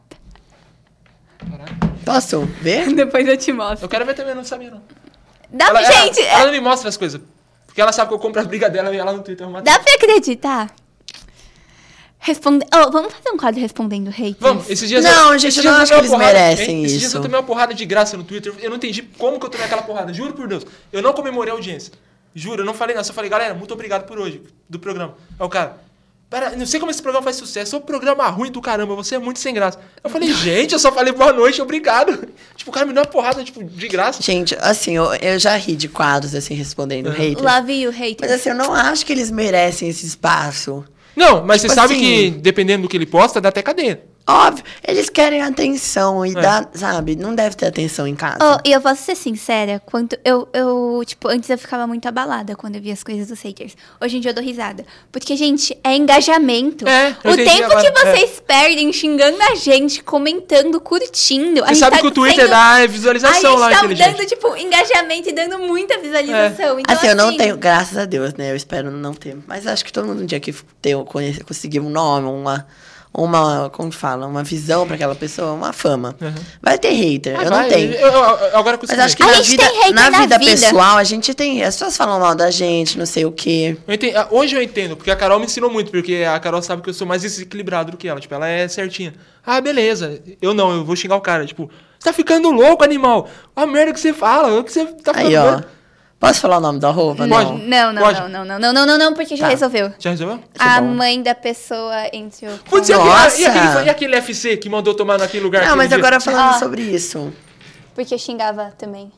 Posso ver? Depois eu te mostro. Eu quero ver também, eu não sabia, não. Dá Ela, pra, gente, ela, ela não me mostra as coisas. Porque ela sabe que eu compro as brigas dela e ela no Twitter. Eu dá pra acreditar? Responde... Oh, vamos fazer um quadro respondendo haters? Vamos, esses dias Não, eu, gente, esses eu não dias acho tomei que uma eles porrada, merecem hein? Esses dias isso. eu tomei uma porrada de graça no Twitter. Eu não entendi como que eu tomei aquela porrada. Juro por Deus. Eu não comemorei a audiência. Juro, eu não falei nada. Só falei, galera, muito obrigado por hoje, do programa. Aí o cara, pera, não sei como esse programa faz sucesso. É um programa ruim do caramba, você é muito sem graça. Eu falei, gente, eu só falei boa noite, obrigado. Tipo, o cara me deu uma porrada, tipo, de graça. Gente, assim, eu, eu já ri de quadros, assim, respondendo haters. Love you, haters. Mas assim, eu não acho que eles merecem esse espaço. Não, mas Tipo você sabe assim- que, dependendo do que ele posta, dá até cadeia. Óbvio, eles querem atenção e É. dá, sabe? Não deve ter atenção em casa. Oh, e eu posso ser sincera, quando eu, eu, tipo, antes eu ficava muito abalada quando eu via as coisas dos haters. Hoje em dia eu dou risada. Porque, gente, é engajamento. É, eu o entendi tempo agora, que vocês perdem xingando a gente, comentando, curtindo. a Você gente sabe tá que o Twitter sendo- dá A visualização gente lá, tá inteligente. dando, tipo, engajamento e dando muita visualização. Então, assim, eu não tenho, graças a Deus, né? Eu espero não ter. Mas acho que todo mundo um dia que ter, conhece- conseguir um nome, uma, uma, como que fala? Uma visão pra aquela pessoa, uma fama. Uhum. Vai ter hater, Ah, eu vai, não tenho. Eu, eu- eu- agora eu consegui. Mas acho que A na gente vida, tem hater na na vida vida. pessoal, a gente tem. As pessoas falam mal da gente, não sei o quê. Eu entendo- ah, hoje eu entendo, porque a Carol me ensinou muito, porque a Carol sabe que eu sou mais desequilibrado do que ela. Tipo, ela é certinha. Ah, beleza. Eu não, eu vou xingar o cara. Tipo, você tá ficando louco, animal. A merda que você fala, o que você tá falando. Aí, ó. Posso falar o nome da roupa? Pode. Não. Não, não, Pode. não, não, não, não, não, não, não, porque já Tá. resolveu. Já resolveu? A bom. mãe da pessoa entrou. com- Putz, e Nossa. aquele, e, aquele, e aquele F C que mandou tomar naquele lugar? Não, aquele mas dia? agora falando Ah. sobre isso. Porque eu xingava também.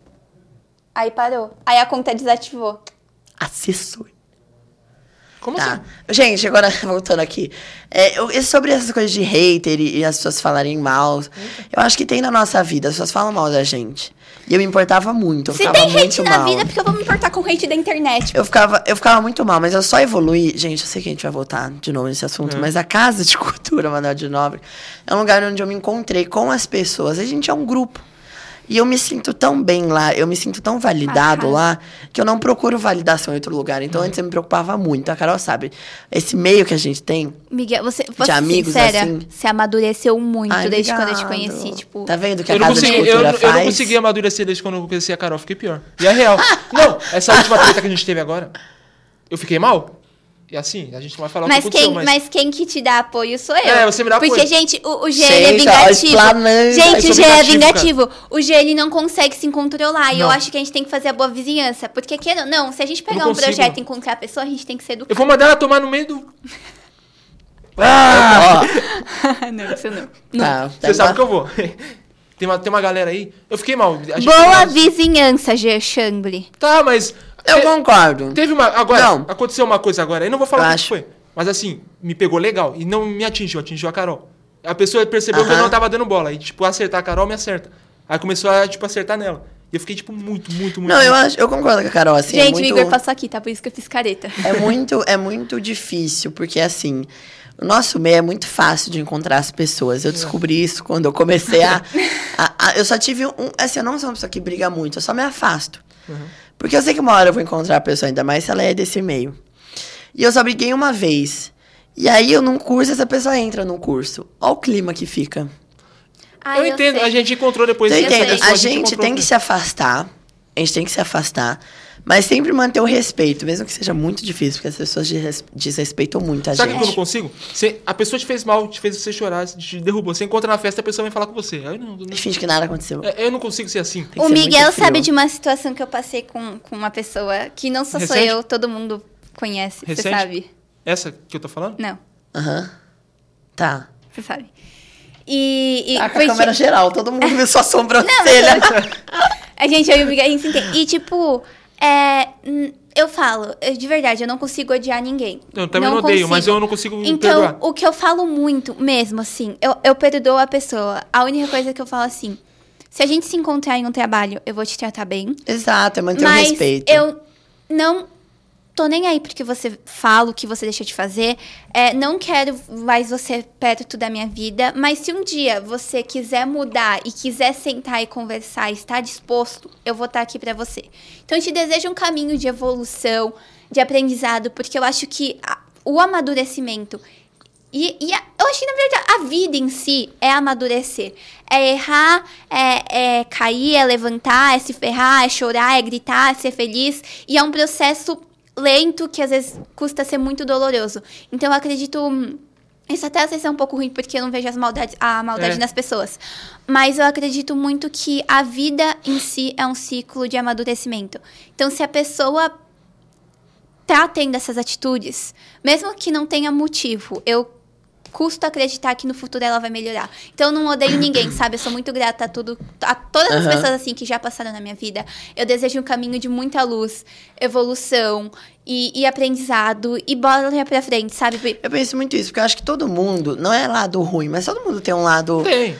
Aí parou. Aí a conta desativou. Assessor. Como Tá. assim? Gente, agora voltando aqui. É, eu- e sobre essas coisas de hater e, e as pessoas falarem mal, eu acho que tem na nossa vida, as pessoas falam mal da gente. E eu me importava muito, eu Se ficava tem hate muito na mal. vida, porque eu vou me importar com hate da internet. Eu ficava, eu ficava muito mal, mas eu só evoluí. Gente, eu sei que a gente vai voltar de novo nesse assunto, mas a Casa de Cultura Manuel de Nobre é um lugar onde eu me encontrei com as pessoas. A gente é um grupo. E eu me sinto tão bem lá, eu me sinto tão validado Ah, lá, que eu não procuro validação em outro lugar. Então, antes eu me preocupava muito. A Carol sabe, esse meio que a gente tem... Miguel, você, você De amigos, sincera, assim? você amadureceu muito Ai, desde quando eu te obrigado. conheci. Tipo, Tá vendo que a Eu não, Casa consegui, de eu, Cultura eu faz? não consegui amadurecer desde quando eu conheci a Carol, fiquei pior. E é real. Não, essa última treta que a gente teve agora, eu fiquei mal. E assim, a gente não vai falar mas, o que aconteceu, quem, mas... mas quem que te dá apoio sou eu. É, você me dá Porque, apoio. gente, o, o G ele é Gente, ó, vingativo. explanando. Eu Gente, sou o G é vingativo, vingativo. O G ele não consegue se controlar. E eu Não. acho que a gente tem que fazer a boa vizinhança. Porque, queira ou não, se a gente pegar não um consigo. projeto e encontrar a pessoa, a gente tem que ser Eu educado. vou mandar ela tomar no meio do... Ah! não, isso não. Tá, Você sabe que eu vou. Tem uma, tem uma galera aí. Eu fiquei mal. A gente Boa teve- vizinhança, G. Chambly. Tá, mas... Eu é, concordo. Teve uma... Agora, Não. aconteceu uma coisa agora. Eu não vou falar Eu o que acho. foi. Mas assim, me pegou legal. E não me atingiu, atingiu a Carol. A pessoa percebeu que eu Aham. não tava dando bola. E, tipo, acertar a Carol me acerta. Aí começou a, tipo, acertar nela. E eu fiquei, tipo, muito, muito, muito... Não, eu, muito- acho, eu concordo com a Carol, assim, é gente, muito... o Igor passou aqui, tá? Por isso que eu fiz careta. É muito, é muito difícil, porque assim, o nosso meio é muito fácil de encontrar as pessoas. Eu descobri isso quando eu comecei a. a- a- eu só tive um. Assim, eu não sou uma pessoa que briga muito, eu só me afasto. Porque eu sei que uma hora eu vou encontrar a pessoa, ainda mais se ela é desse meio. E eu só briguei uma vez. E aí, eu num curso, essa pessoa entra num curso. Olha o clima que fica. Ah, eu entendo, sei. a gente encontrou depois. Você eu essa entende? sei. pessoa, A gente encontrou tem que se afastar. A gente tem que se afastar. Mas sempre manter o respeito, mesmo que seja muito difícil, porque as pessoas desres- desrespeitam muito a Sabe o que eu não gente. consigo? Você, a pessoa te fez mal, te fez você chorar, te derrubou. Você encontra na festa, a pessoa vem falar com você. Eu não, não- Finge que nada aconteceu. é, eu não consigo ser assim. Tem que O ser muito Miguel frio. sabe de uma situação que eu passei com, com uma pessoa que não só sou Recente? eu, todo mundo conhece. Você Recente? sabe? Essa que eu tô falando? Não, Aham. Tá. você sabe. E. e Tá com a porque- câmera geral, todo mundo vê sua sobrancelha. A gente, eu e o Miguel, a gente se entende. E, tipo, é, hum, eu falo, eu- de verdade, eu não consigo odiar ninguém. Eu também não odeio, mas eu não consigo Então, perdoar. o que eu falo muito mesmo, assim, eu, eu perdoo a pessoa. A única coisa que eu falo assim, Se a gente se encontrar em um trabalho, eu vou te tratar bem. Exato, é manter o Mas respeito. eu não tô nem aí porque você fala, o que você deixa de fazer. É, não quero mais você perto da minha vida. Mas se um dia você quiser mudar e quiser sentar e conversar, estar disposto, eu vou estar aqui pra você. Então, eu te desejo um caminho de evolução, de aprendizado, porque eu acho que a, o amadurecimento... E, e a, eu acho que, na verdade, a vida em si é amadurecer. É errar, é, é cair, é levantar, é se ferrar, é chorar, é gritar, é ser feliz. E é um processo lento que, às vezes, custa ser muito doloroso. Então, eu acredito... Isso até às vezes é um pouco ruim, porque eu não vejo as maldades, a maldade É. nas pessoas. Mas eu acredito muito que a vida em si é um ciclo de amadurecimento. Então, se a pessoa tá tendo essas atitudes, mesmo que não tenha motivo, eu custo acreditar que no futuro ela vai melhorar. Então, eu não odeio ninguém, sabe? Eu sou muito grata a, tudo, a todas as Aham. pessoas assim que já passaram na minha vida. Eu desejo um caminho de muita luz, evolução e, e aprendizado e bola pra frente, sabe? Eu penso muito isso, porque eu acho que todo mundo, não é lado ruim, mas todo mundo tem um lado Tem.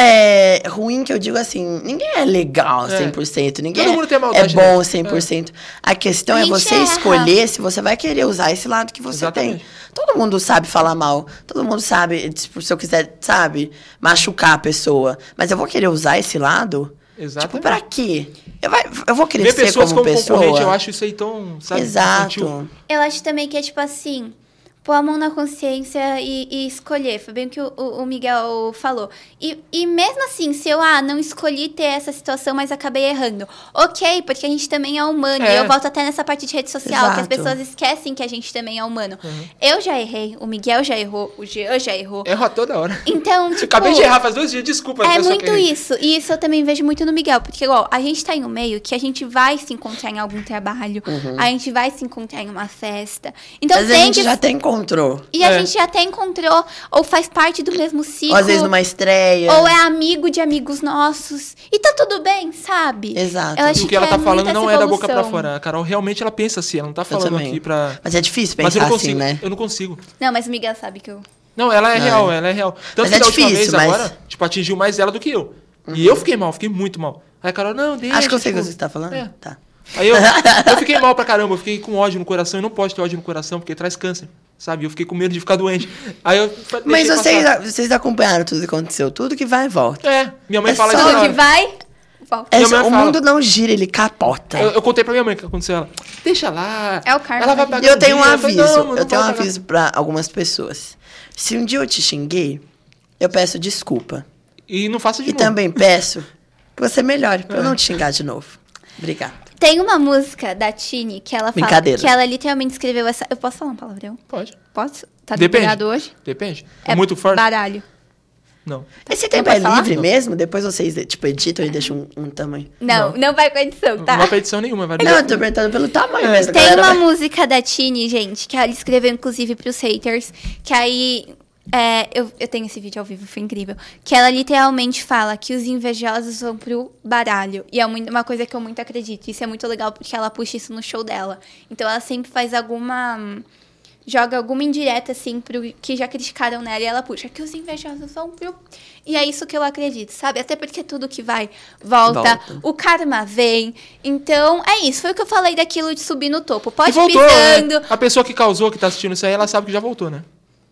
é, ruim, que eu digo assim, ninguém é legal É. cem por cento, ninguém Todo é, mundo tem é maldade bom dentro. cem por cento. A questão A é gente você erra. escolher se você vai querer usar esse lado que você Exatamente. tem. Todo mundo sabe falar mal, todo mundo sabe, tipo, se eu quiser, sabe, machucar a pessoa, mas eu vou querer usar esse lado? Exatamente. Tipo, pra quê? Eu, vai, eu vou Ver crescer pessoas como, como, pessoa? concorrente, eu acho isso aí tão, sabe, infantil. Exato. Eu acho também que é tipo assim, pôr a mão na consciência e, e escolher. Foi bem o que o, o Miguel falou. E, e mesmo assim, se eu ah, não escolhi ter essa situação, mas acabei errando. Ok, porque a gente também é humano. É. E eu volto até nessa parte de rede social, que as Exato. pessoas esquecem que a gente também é humano. Eu já errei, o Miguel já errou, o Jean já errou. Erro a toda hora. Então, tipo... Acabei de errar faz dois dias, desculpa. É eu só muito queria- isso. E isso eu também vejo muito no Miguel. Porque, igual, a gente tá em um meio que a gente vai se encontrar em algum trabalho. A gente vai se encontrar em uma festa. Então Mas a tem gente que... já até encontrou. E a É. gente já até encontrou, ou faz parte do mesmo ciclo. Ou às vezes numa estreia. Ou é amigo de amigos nossos. E tá tudo bem, sabe? Exato. Eu E acho o que ela é tá falando muita não essa é da boca pra evolução. fora. A Carol realmente ela pensa assim, ela não tá falando também. aqui pra... Mas é difícil Mas eu pensar não consigo, assim, né? eu não consigo. Não, mas o Miguel sabe que eu... Não, ela é Não. real, ela é real. Tanto Mas que é da última difícil, vez mas- agora, tipo, atingiu mais ela do que eu. E eu fiquei mal, fiquei muito mal. Aí a Carol, não, deixa. Acho que eu sei o tipo, que você tá falando. É. Tá. Aí eu, eu fiquei mal pra caramba, eu fiquei com ódio no coração. E não pode ter ódio no coração, porque traz câncer, sabe? Eu fiquei com medo de ficar doente. Aí eu fa- Mas deixei vocês, passar. vocês acompanharam tudo que aconteceu. Tudo que vai e volta. É, minha mãe É fala só isso. Tudo toda que hora. vai, volta. É, Minha mãe o fala. mundo não gira, ele capota. Eu, eu contei pra minha mãe o que aconteceu. Ela, deixa lá. É o karma, Ela vai né? pagar E eu um tenho um dia. falei, aviso. não, não eu tenho um vai pagar. aviso pra algumas pessoas. Se um dia eu te xinguei, eu peço desculpa. E não faça de E novo. também peço que você melhore, pra eu É. não te xingar de novo. Obrigada. Tem uma música da Tini que ela fala... Brincadeira. Que ela literalmente escreveu essa... Eu posso falar um palavrão? Pode. Posso? Tá Depende. liberado hoje? Depende. É muito forte? Baralho. Não. Esse tempo pode é falar? livre mesmo? Depois vocês, tipo, editam e deixam um, um tamanho. Não, não, Não. vai com edição, tá? Não vai pra edição nenhuma, vai Não, eu tô perguntando pelo tamanho mesmo. a Tem galera uma vai- música da Tini, gente, que ela escreveu, inclusive, pros haters, que aí... é, eu, eu tenho esse vídeo ao vivo, foi incrível. Que ela literalmente fala que os invejosos vão pro baralho. E é muito- uma coisa que eu muito acredito. Isso é muito legal porque ela puxa isso no show dela. Então ela sempre faz alguma... hum, joga alguma indireta, assim, pro que já criticaram nela. E ela puxa que os invejosos vão pro... E é isso que eu acredito, sabe? Até porque tudo que vai, volta. Volta. O karma vem. Então, é isso. Foi o que eu falei daquilo de subir no topo. E Pode ir voltou, pisando. né? A pessoa que causou, que tá assistindo isso aí, ela sabe que já voltou, né?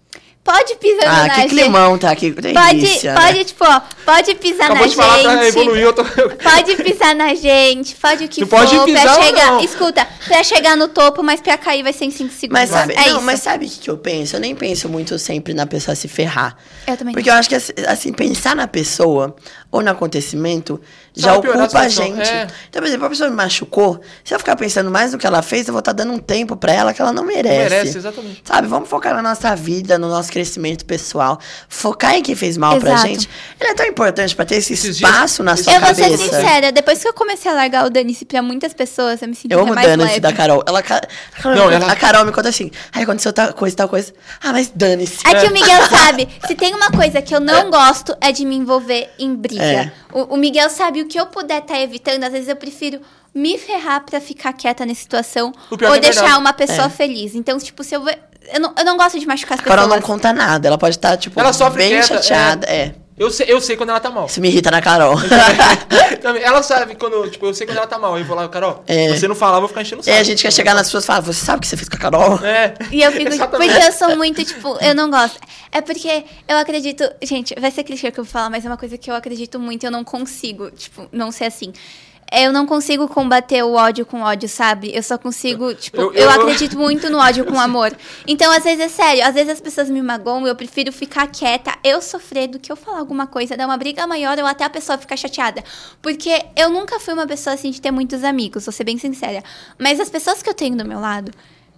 Pode pisando Ah, na que gente. climão, tá? Que Pode, delícia, né? pode, tipo, ó, pode pisar Acabou na de falar pra gente. evoluir, eu tô... Pode pisar na gente, pode o que Não for pode pisar pra ou chegar. não? Escuta, pra chegar no topo, mas pra cair vai ser em cinco segundos. Mas sabe, é não, isso. mas sabe o que, que eu penso? Eu nem penso muito sempre na pessoa se ferrar. Eu também Porque eu acho que, assim, assim, pensar na pessoa ou no acontecimento Só já vai piorar a ocupa a situação, gente. é. Então, por exemplo, a pessoa me machucou, se eu ficar pensando mais no que ela fez, eu vou estar dando um tempo pra ela que ela não merece. Merece, exatamente. Sabe, vamos focar na nossa vida, no nosso crescimento pessoal. Focar em quem fez mal pra Exato. gente. Ele é tão importante pra ter esse Esses dias- espaço na sua Eu vou ser cabeça. sincera, depois que eu comecei a largar o dane-se pra muitas pessoas, eu me senti Eu até amo o mais dane-se leve. da Carol. Ela, ca- a, Carol Não, me conta- ela- a Carol me conta assim, ai, aconteceu tal coisa, tal coisa. Ah, mas dane-se. É que o Miguel sabe, se tem uma coisa que eu não gosto é de me envolver em briga. É. O, o Miguel sabe o que eu puder estar evitando, às vezes eu prefiro me ferrar pra ficar quieta nessa situação O pior ou que é deixar verdade. uma pessoa É. feliz. Então, tipo, se eu ver. Eu não, eu não gosto de machucar as A Carol pessoas. não conta nada, ela pode estar, tipo, Ela sofre bem quieta, chateada. É. Eu sei, eu sei quando ela tá mal. Isso me irrita na Carol. Também, ela sabe quando, tipo, eu sei quando ela tá mal. Aí eu vou lá, Carol, É. você não falar, eu vou ficar enchendo o saco. É, a gente quer chegar nas pessoas e falar, você sabe o que você fez com a Carol? É. E eu fico, Exatamente. porque eu sou muito, tipo, eu não gosto. É porque eu acredito, gente, vai ser clichê que eu vou falar, mas é uma coisa que eu acredito muito e eu não consigo, tipo, não ser assim. Eu não consigo combater o ódio com ódio, sabe? Eu só consigo, tipo, Eu- eu, eu- acredito muito no ódio com amor. Então, às vezes é sério, às vezes as pessoas me magoam, eu prefiro ficar quieta, eu sofrer do que eu falar alguma coisa, dar uma briga maior ou até a pessoa ficar chateada. Porque eu nunca fui uma pessoa assim de ter muitos amigos, vou ser bem sincera. Mas as pessoas que eu tenho do meu lado,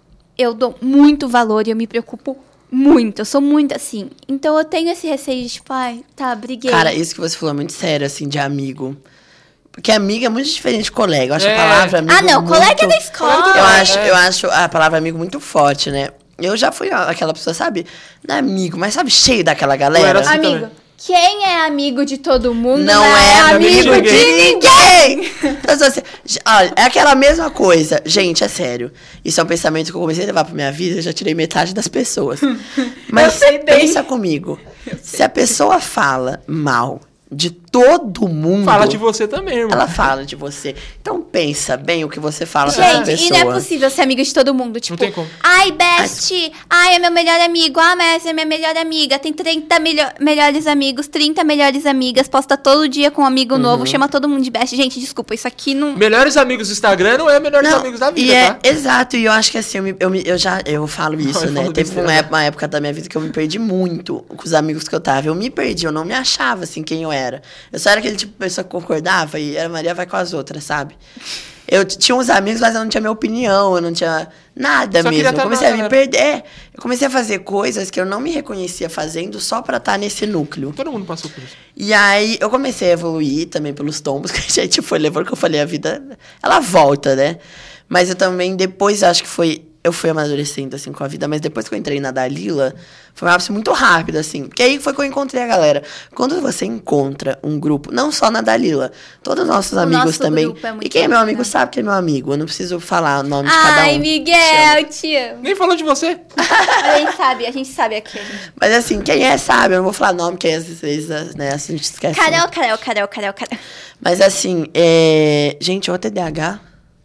eu dou muito valor e eu me preocupo muito. Eu sou muito assim. Então eu tenho esse receio de, tipo, ai, tá, briguei. Cara, isso que você falou é muito sério, assim, de amigo. Porque amigo é muito diferente de colega. Eu acho É. a palavra amigo ah, não, muito... colega da escola. Eu É. acho, eu acho a palavra amigo muito forte, né? Eu já fui aquela pessoa, sabe? Não é amigo, mas sabe, cheio daquela galera. Eu era assim Amigo, também. quem é amigo de todo mundo Não é amigo amigo de de ninguém! Então, assim, olha, é aquela mesma coisa. Gente, é sério. Isso é um pensamento que eu comecei a levar pra minha vida, eu já tirei metade das pessoas. Mas sei bem. pensa comigo. Se a pessoa fala mal de todo mundo... Fala de você também, irmão. Ela fala de você. Então pensa bem o que você fala pra essa Gente, pessoa. e não é possível ser amigo de todo mundo. Tipo, tem como. ai, best, ai, é meu melhor amigo, ah, Messi é minha melhor amiga, tem trinta melho- melhores amigos, trinta melhores amigas, posta todo dia com um amigo Uhum. novo, chama todo mundo de best. Gente, desculpa, isso aqui não... Melhores amigos do Instagram não é melhores Não, amigos da vida, e é, tá? exato, e eu acho que assim, eu, me- eu, me- eu já eu falo isso, Eu né? falo Teve besteira, uma né? época, uma época da minha vida que eu me perdi muito com os amigos que eu tava. Eu me perdi, eu não me achava assim quem eu era. Eu só era aquele tipo de pessoa que concordava e era Maria vai com as outras, sabe? Eu t- tinha uns amigos, mas eu não tinha minha opinião, eu não tinha nada Só queria mesmo. Eu tá comecei a na me galera. perder. É, eu comecei a fazer coisas que eu não me reconhecia fazendo só pra estar nesse núcleo. Todo mundo passou por isso. E aí eu comecei a evoluir também pelos tombos que a gente foi levando, que eu falei, a vida, ela volta, né? Mas eu também, depois, acho que foi... Eu fui amadurecendo, assim, com a vida, mas depois que eu entrei na Dalila, foi um ápice muito rápido, assim. Porque aí foi que eu encontrei a galera. Quando você encontra um grupo, não só na Dalila, todos os nossos O amigos nosso também. grupo é muito E quem é meu bom, amigo né? sabe que é meu amigo. Eu não preciso falar o nome de cada um. Ai, Miguel, te amo. Nem falou de você. A gente sabe, a gente sabe aqui. A gente... Mas assim, quem é sabe, eu não vou falar nome, porque às vezes, né, a gente esquece. Carol, Carol, Carol, Carol, Carol. Mas assim, é... gente, o T D A H.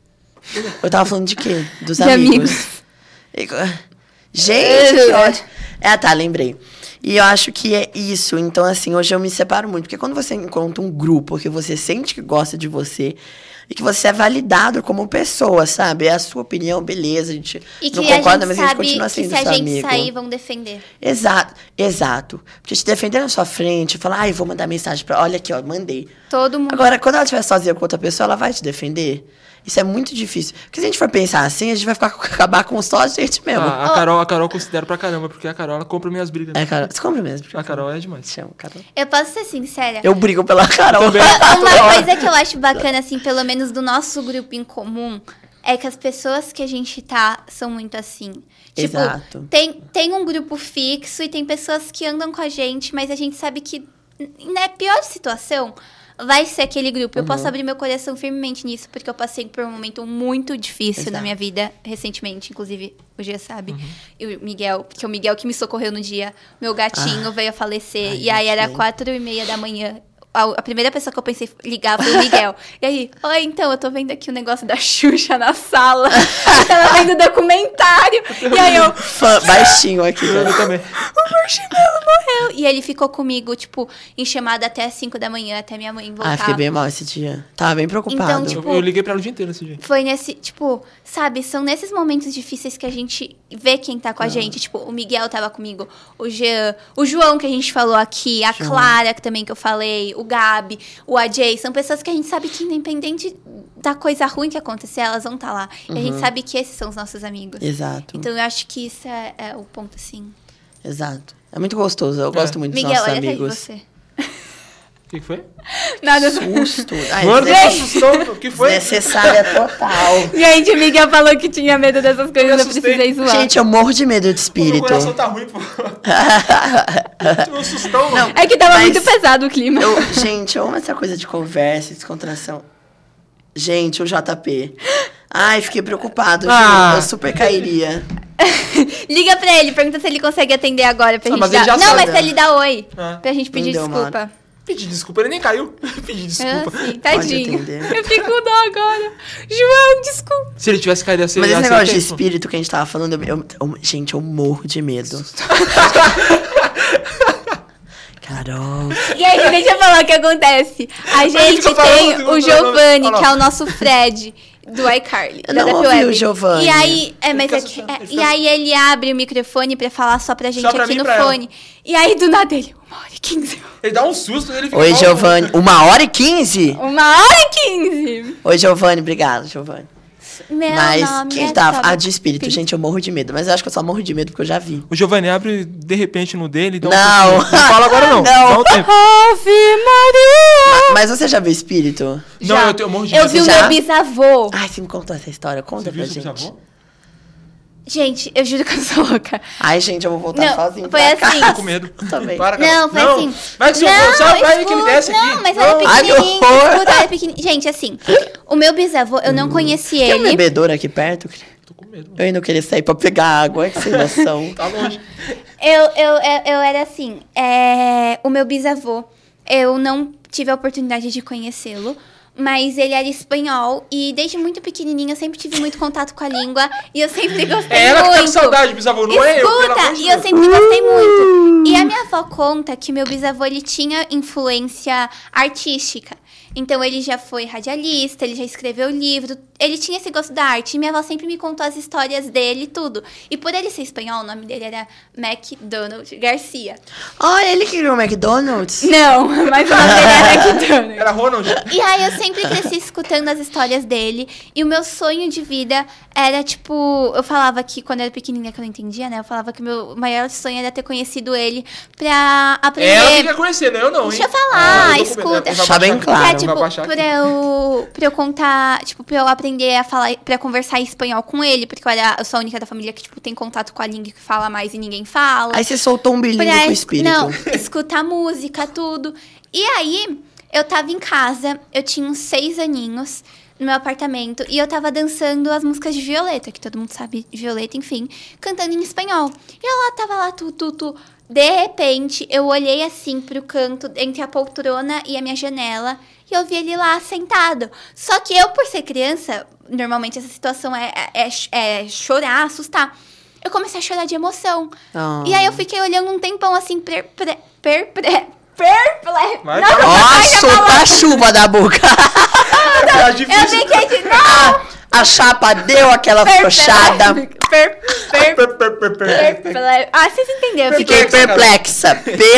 Eu tava falando de quê? Dos De amigos. amigos. E- Gente, que ótimo. É, tá, lembrei. E eu acho que é isso. Então, assim, hoje eu me separo muito. Porque quando você encontra um grupo que você sente que gosta de você e que você é validado como pessoa, sabe? É a sua opinião, beleza. A gente E que não a concorda, gente mas a gente sabe continua que sendo se a seu gente amigo. sair, vão defender. Exato, exato. Porque te defender na sua frente, falar, ai, vou mandar mensagem pra. Olha aqui, ó, mandei. Todo mundo. Agora, quando ela estiver sozinha com outra pessoa, ela vai te defender? Isso é muito difícil. Porque se a gente for pensar assim, a gente vai ficar, acabar com só a gente mesmo. Ah, a Carol, a Carol eu considero pra caramba, porque a Carol, ela compra minhas brigas. É, Carol. Você compra mesmo. A Carol é demais. Te amo, Carol. Eu posso ser sincera? Eu brigo pela Carol. Também. Uma coisa que eu acho bacana, assim, pelo menos do nosso grupo em comum, é que as pessoas que a gente tá são muito assim. Tipo, Exato. Tem, tem um grupo fixo e tem pessoas que andam com a gente, mas a gente sabe que na pior situação vai ser aquele grupo. Eu Uhum. posso abrir meu coração firmemente nisso, porque eu passei por um momento muito difícil Exato. na minha vida, recentemente, inclusive, o Gia sabe. Uhum. E o Miguel, porque o Miguel que me socorreu no dia, meu gatinho veio a falecer, Ai, e aí era gente. quatro e meia da manhã. A, a primeira pessoa que eu pensei em ligar foi o Miguel. E aí, oi, então, eu tô vendo aqui o negócio da Xuxa na sala. Eu tava vendo documentário. E aí eu, Fã, baixinho aqui. Eu Né? também. o Marshmallow morreu. E ele ficou comigo, tipo, em chamada até as cinco da manhã, até minha mãe voltar. Ah, fiquei bem mal esse dia. Tava bem preocupado. Então, Eu, tipo, eu liguei pra ela o dia inteiro esse dia. Foi nesse, tipo, sabe, são nesses momentos difíceis que a gente vê quem tá com a gente. Tipo, o Miguel tava comigo, o Jean, o João que a gente falou aqui, a João. Clara que também que eu falei, o Gabi, o A J, são pessoas que a gente sabe que independente da coisa ruim que acontecer, elas vão estar lá. E a gente sabe que esses são os nossos amigos. Exato. Então eu acho que isso é, é o ponto, assim. Exato. É muito gostoso. Eu gosto muito dos Miguel, nossos olha atrás de amigos. você. O que que foi? Nada. Susto. Ai, Mano, des- você assustou. O que foi? Desnecessária total. Gente, o Miguel falou que tinha medo dessas coisas, eu, assustei. precisei zoar. Gente, eu morro de medo de Meu espírito. coração tá ruim, pô. Tive um sustão, mano. É que tava Mas muito pesado o clima. Eu, gente, eu amo essa coisa de conversa, descontração. Gente, o J P. Ai, fiquei preocupado. juro. Ah. Eu super cairia. Liga pra ele, pergunta se ele consegue atender agora pra Ah, gente mas ele dar... já Não, sabe, mas né? ele dá oi. Ah. Pra gente pedir Não deu, desculpa. mano. Pedi desculpa, ele nem caiu. Pedi desculpa. Ah, sim, tadinho. atender. Eu fico com dó agora. João, desculpa. Se ele tivesse caído assim, Mas ele esse ia negócio ser de tempo. espírito que a gente tava falando, eu, eu- eu- gente, eu morro de medo. Carol. E aí, deixa eu falar o que acontece. A gente fica falando, tem fica o falando. Giovanni, Olha lá. que é o nosso Fred do iCarly. Eu da não Depp ouvi Web. o Giovanni. E aí, é, mas fica é que- assustado, é, ele e fica- aí ele abre o microfone pra falar só pra gente Só pra aqui mim e no pra ela. fone. E aí, do nada, ele, uma hora e quinze. Ele dá um susto, ele fica... Oi, igual- Giovanni. Uma hora e quinze? Uma hora e quinze. Oi, Giovanni. Obrigado, Giovanni. Meu Mas nome quem é tá... Toby. Ah, de espírito, Pinto. gente, eu morro de medo. Mas eu acho que eu só morro de medo porque eu já vi. O Giovanni abre de repente no dele e dá um Não. sustinho. Não fala agora não. Não. Dá um tempo. Ave Maria! Mas você já viu espírito? Não, Já. eu, tenho, eu morro de Eu medo. vi o Já? meu bisavô. Ai, você me contou essa história. Conta Você pra viu seu gente. bisavô? Gente, eu juro que eu sou louca. Ai, gente, eu vou voltar Não, sozinho foi pra assim. casa. Tô com medo. Também. Para, cara. Não, foi assim. Vai que se eu não, for, só vai que ele escuta, desce aqui. Não, mas Não. era Ai, que pequenininho. horror. Escuta, era pequenininho. Gente, assim, o meu bisavô, eu não conheci Tem um ele. bebedouro aqui perto? Tô com medo. Eu ainda não queria sair pra pegar água, que sem noção. Tá longe. Eu, eu, eu, eu era assim, é, o meu bisavô, eu não tive a oportunidade de conhecê-lo, mas ele era espanhol e desde muito pequenininho eu sempre tive muito contato com a língua e eu sempre gostei É ela muito. que tá com saudade, bisavô, não é eu, pelo Escuta, amor de e eu Deus. sempre gostei muito. E a minha avó conta que meu bisavô, ele tinha influência artística. Então, ele já foi radialista, ele já escreveu livro, ele tinha esse gosto da arte. E minha avó sempre me contou as histórias dele e tudo. E por ele ser espanhol, o nome dele era MacDonald Garcia. Ah, ele criou o McDonald's? Não, mas o nome dele era MacDonald. Era Ronald. E aí eu sempre cresci escutando as histórias dele. E o meu sonho de vida era, tipo... Eu falava que, quando eu era pequenininha, que eu não entendia, né? Eu falava que o meu maior sonho era ter conhecido ele pra aprender... Ela que quer conhecer, né? Eu não, hein? Deixa eu falar, Ah, eu tô com medo. escuta. Vai Deixar bem baixar- claro. Pra, vai tipo, baixar pra aqui. eu, pra eu contar, tipo, pra eu aprender a falar, pra eu conversar em espanhol com ele, porque eu, era, eu sou a única da família que, tipo, tem contato com a língua que fala mais e ninguém fala. Aí você soltou um bilíngue Pra com o es- espírito. Não, escutar música, tudo. E aí, eu tava em casa, eu tinha uns seis aninhos, no meu apartamento, e eu tava dançando as músicas de Violeta, que todo mundo sabe Violeta, enfim, cantando em espanhol. E eu lá, tava lá, tu, tu, tu. De repente, eu olhei assim pro canto, entre a poltrona e a minha janela, e eu vi ele lá sentado. Só que eu, por ser criança, normalmente essa situação é, é, é chorar, assustar. Eu comecei a chorar de emoção. Ah. E aí eu fiquei olhando um tempão assim, per, per, per, per, perplexo. Vai, Não, vai. não, Ó, vai, solta a chuva da boca. Tá eu difícil. fiquei de... Não! A chapa deu aquela frouxada. Per, per, Per, per, per, per. perplexo. Ah, vocês entenderam. Eu Fiquei fiquei perplexa.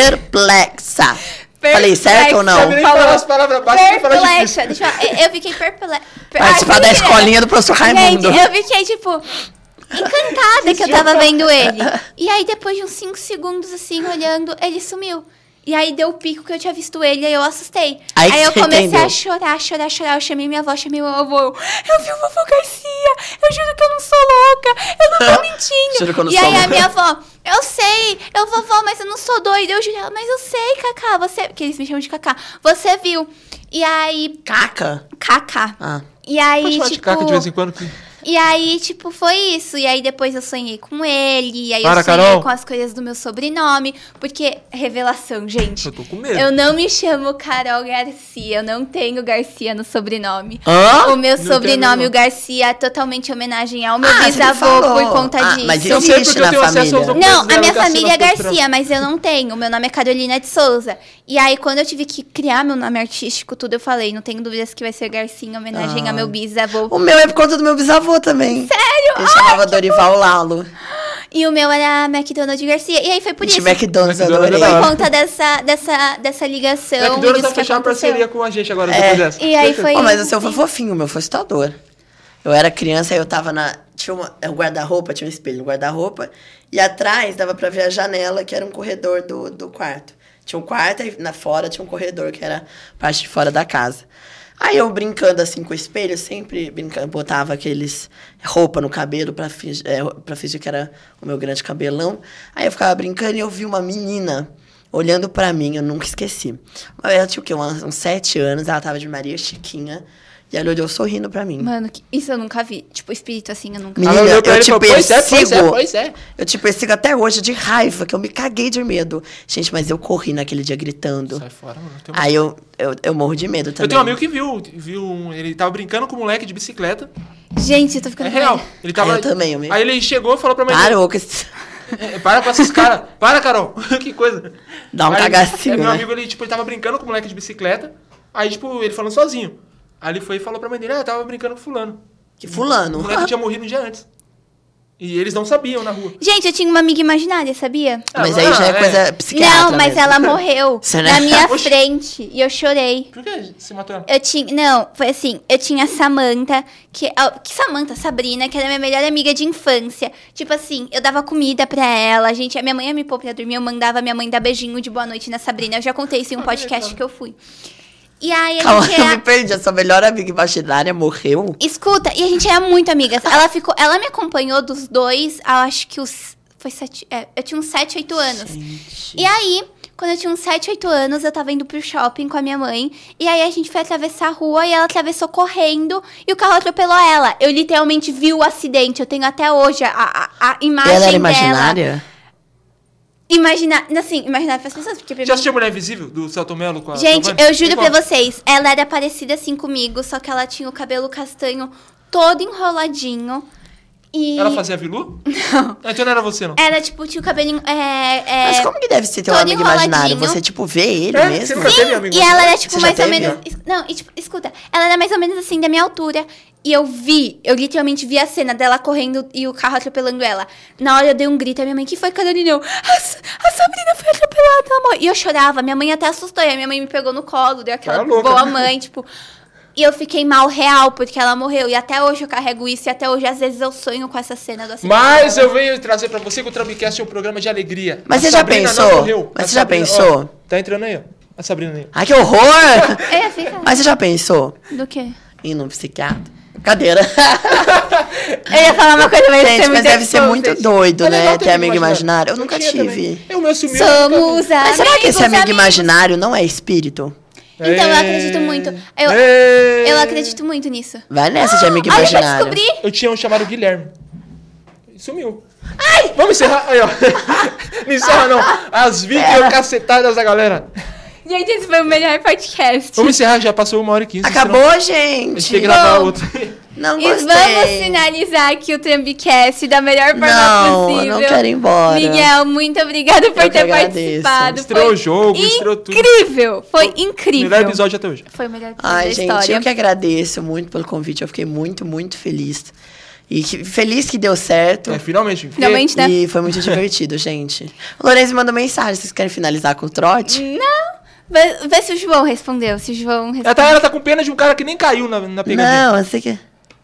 Perplexa. per- Falei certo ou não? Sabe nem Falou. falar as palavras baixas, nem falar Perplexa. difícil. Deixa eu, eu fiquei perplexa. Participar da escolinha do professor Raimundo. Gente, eu fiquei, tipo, encantada que eu tava vendo ele. E aí, depois de uns cinco segundos, assim, olhando, ele sumiu. E aí, deu o pico que eu tinha visto ele, aí eu assustei. Aí Aí, eu você comecei entendeu. a chorar, chorar, chorar. Eu chamei minha avó, chamei meu avô. Eu, eu vi o vovô Garcia. Eu juro que eu não sou louca. Eu não tô mentindo. Juro que eu não e sou aí, a louca. minha avó, eu sei. Eu, vovó, mas eu não sou doida. Eu juro, ela, mas eu sei, Cacá. Você... Porque eles me chamam de Cacá. Você viu. E aí... Caca. Cacá. Ah. E aí, Pode falar de tipo... caca de vez em quando. Que... E aí, tipo, foi isso. E aí, depois eu sonhei com ele. E aí, Para, eu sonhei Carol. com as coisas do meu sobrenome. Porque, revelação, gente. Eu tô com medo. Eu não me chamo Carol Garcia. Eu não tenho Garcia no sobrenome. Hã? O meu Não sobrenome, tem, o Garcia, é totalmente homenagem ao meu Ah, você me bisavô falou. por conta Ah, disso. mas Eu isso sei existe porque eu na tenho acesso aos família. Não, documentos a minha dela, família é Garcia na Garcia, mas eu não tenho. Meu nome é Carolina de Souza. E aí, quando eu tive que criar meu nome artístico, tudo, eu falei, não tenho dúvidas que vai ser Garcia em homenagem Ah. ao meu bisavô. O meu é por conta do meu bisavô também. Sério? Ele chamava Dorival Lalo. E o meu era McDonald Garcia. E aí foi por Gente, isso. McDonald's, eu McDonald's adorei. é da Por hora. conta dessa, dessa, dessa ligação. É que Deus disso vai que fechar a aconteceu. parceria com a gente agora, É. depois dessa. E aí foi. Pô, mas o seu foi fofinho, o meu foi assustador. Eu era criança, aí eu tava na... Tinha uma, um guarda-roupa, tinha um espelho no guarda-roupa. E atrás dava pra ver a janela, que era um corredor do, do quarto. Tinha um quarto e na fora tinha um corredor, que era a parte de fora da casa. Aí eu brincando assim com o espelho, sempre brincando, botava aqueles roupa no cabelo pra fingir, é, pra fingir que era o meu grande cabelão. Aí eu ficava brincando e eu vi uma menina olhando pra mim, eu nunca esqueci. Ela tinha o quê? Uns, uns sete anos, ela tava de Maria Chiquinha E ela olhou sorrindo pra mim. Mano, que- isso eu nunca vi. Tipo, espírito assim, eu nunca vi. Menina, Ela olhou pra eu ele e te falou, pois é, pois é, persigo. pois é. Eu te persigo até hoje de raiva, que eu me caguei de medo. Gente, mas eu corri naquele dia gritando. Sai fora, mano. Tem uma- Aí eu, eu, eu morro de medo também. Eu tenho um amigo que viu, viu um- ele tava brincando com um moleque de bicicleta. Gente, eu tô ficando É real. doida. Ele tava, Ah, eu também, eu me- Aí ele chegou e falou pra mãe dele, Parou com esse... É, para com essas caras. Para, Carol. Que coisa. Dá um Aí, cagacinho, é, Meu né? amigo, ele, tipo, ele tava brincando com o moleque de bicicleta. Aí, tipo, ele falando sozinho. Aí ele foi e falou pra mãe dele, ah, eu tava brincando com fulano. Que fulano. O moleque tinha morrido um dia antes. E eles não sabiam na rua. Gente, eu tinha uma amiga imaginária, sabia? Mas Ah, aí já é é. coisa psiquiatra Não, mas mesmo. ela morreu Você não- na minha Oxi. frente. E eu chorei. Por que você matou ela? Eu tinha. Não, foi assim. Eu tinha a Samantha, que. ah, Que Samantha? Sabrina, que era minha melhor amiga de infância. Tipo assim, eu dava comida pra ela. A gente, a minha mãe ia me pôr pra dormir, eu mandava minha mãe dar beijinho de boa noite na Sabrina. Eu já contei isso em um Ah, podcast legal. que eu fui. E aí a Calma, gente eu me era. perdi. A sua melhor amiga imaginária morreu? Escuta, e a gente era muito amigas. Ela ficou. Ela me acompanhou dos dois, eu acho que os. Foi sete. É, eu tinha uns sete, oito anos. Gente. E aí, quando eu tinha uns sete, oito anos, eu tava indo pro shopping com a minha mãe. E aí a gente foi atravessar a rua e ela atravessou correndo e o carro atropelou ela. Eu literalmente vi o acidente. Eu tenho até hoje a, a, a imagem Ela era dela. imaginária? Imaginar, assim, imaginar para as pessoas. Porque pra Já mim... assistiu Mulher Invisível, do Celto Mello com a Gente, Giovanni? eu juro Me pra conta. vocês, ela era parecida assim comigo, só que ela tinha o cabelo castanho todo enroladinho. E Ela fazia vilu? Não. Então não era você, não. era tipo, tinha o cabelinho. É, é, Mas como que deve ser teu todo amigo imaginário? enroladinho. Você, tipo, vê ele É, mesmo? você nunca teve amigo E ela imaginário? era, tipo, Você já mais ou teve? menos... es- Não, e, tipo, escuta. Ela era mais ou menos, assim, da minha altura. E eu vi, eu literalmente vi a cena dela correndo e o carro atropelando ela. Na hora eu dei um grito. A minha mãe, que foi, Carolina? Eu, a, S- a Sabrina foi atropelada, ela morreu. E eu chorava. Minha mãe até assustou. E a minha mãe me pegou no colo, deu aquela Tá louca. boa mãe, tipo... E eu fiquei mal real, porque ela morreu. E até hoje eu carrego isso. E até hoje, às vezes, eu sonho com essa cena do acidente. Mas dela. eu venho trazer pra você que o Tramicast é um programa de alegria. Mas A você já Sabrina não pensou? morreu. Mas A você já Sabrina- pensou? ó, tá entrando aí, ó. A Sabrina aí. Ai, que horror! Eu ia ficar... Mas você já pensou Do quê? em ir num psiquiatra? Cadeira. Eu ia falar uma coisa, mas Gente, mas deve ser muito doido, É né? legal Ter amigo imaginário. Eu Eu nunca tinha tive. também. Eu, meu sumiu. Somos Mas será que esse amigo amigos. imaginário não é espírito? Então, eu acredito muito. Eu, Ei. eu acredito muito nisso. Vai nessa de amigo Olha, eu já imaginário. descobri. Eu tinha um chamado Guilherme. Sumiu. Ai! Vamos encerrar? Aí, ó. Não encerra, não. As vinte e cacetadas da galera. Gente, esse foi o melhor podcast. Vamos encerrar, já passou uma hora e quinze. Acabou, senão A gente gente. tem que gravar Bom. outro. Não E vamos gostei. finalizar aqui o Trambicast da melhor forma Não, possível. eu não quero ir embora. Miguel, muito obrigada por Eu que ter agradeço. participado. Estreou Foi o jogo, estreou tudo. incrível. Foi incrível. Melhor episódio até hoje. Foi o melhor episódio Ai, da gente, história. eu que agradeço muito pelo convite. Eu fiquei muito, muito feliz. E que- feliz que deu certo. É, finalmente. Finalmente, né? E foi muito divertido, gente. O Lourenço mandou mensagem. Vocês querem finalizar com o trote? Não. Vê, vê se o João respondeu. Se o João respondeu. Ela tá, ela tá com pena de um cara que nem caiu na, na pegadinha. Não, eu sei que.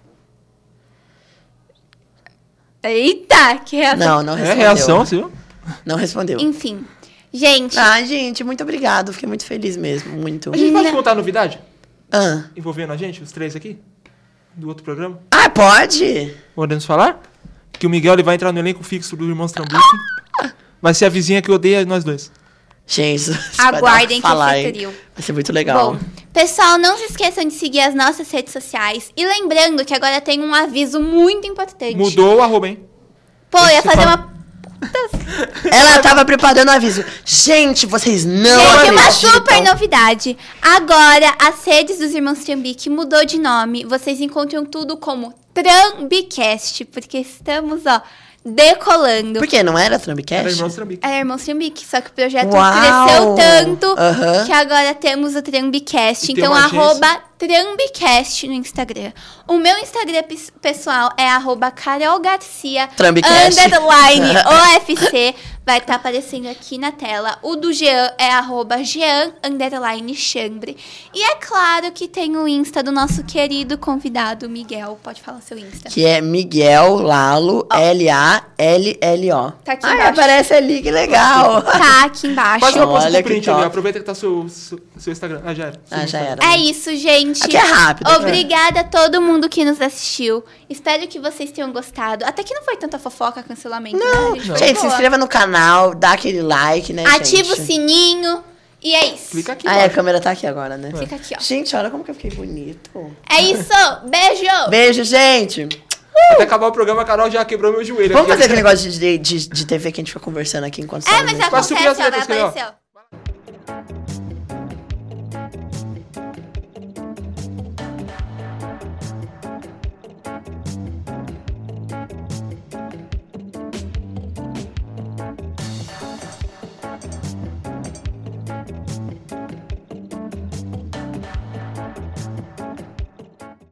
Eita, que reação. Não, não É respondeu. reação, você viu? Não respondeu. Enfim. Gente, Ah, gente, muito obrigado. Fiquei muito feliz mesmo. Muito. A gente pode Não. contar a novidade? Ah, Envolvendo a gente, os três aqui? Do outro programa? ah pode? Podemos falar? Que o Miguel ele vai entrar no elenco fixo do Irmãos Trambuco. Vai ser a vizinha que odeia nós dois. Gente, isso vai dar aguardem que falar, eu hein? trio. Vai ser muito legal. Bom, pessoal, não se esqueçam de seguir as nossas redes sociais. E lembrando que agora tem um aviso muito importante. Mudou o arroba, hein? Pô, eu ia Você fazer fala- uma... Ela tava preparando o aviso. Gente, vocês não Gente, uma acreditam. super novidade. Agora, as redes dos Irmãos Trambique mudou de nome. Vocês encontram tudo como Trambicast, porque estamos, ó, decolando. Por quê? Não era Era Trumpcast? Irmãos Trambique. Era Irmãos Trambique, só que o projeto Uau! cresceu tanto Aham. que agora temos o Trambicast. E tem Então, uma agência. arroba Trambicast no Instagram. O meu Instagram pes- pessoal é arroba Carol Garcia, Trambicast. underline O F C. Vai estar aparecendo aqui na tela. O do Jean é arroba Jean, underline Chambre. E é claro que tem o Insta do nosso querido convidado, Miguel. Pode falar seu Insta. Que é Miguel Lalo, L A L L O. Tá aqui Ai, embaixo. aparece ali, que legal. Tá aqui embaixo. Faz uma posta Olha com que print ali. top. Aproveita que tá seu, seu, seu Instagram. Ah, já era. Seu Ah, já Instagram. era. É isso, gente. Aqui é rápido. Obrigada a todo mundo que nos assistiu. Espero que vocês tenham gostado. Até que não foi tanta fofoca, cancelamento. Não, né? A foi gente, se boa. inscreva no canal, dá aquele like, né, Ativa gente? o sininho. E é isso. Clica aqui. Ah, embaixo. a câmera tá aqui agora, né? Fica aqui, ó. Gente, olha como que eu fiquei bonito. É isso. Beijo. Beijo, gente. Até acabar o programa, a Carol já quebrou meu joelho. Vamos aqui. fazer aquele negócio de, de, de T V que a gente fica conversando aqui enquanto É, sai mas música. Pra subir acontece, as ó. Vai letras aqui, ó. aparecer, ó.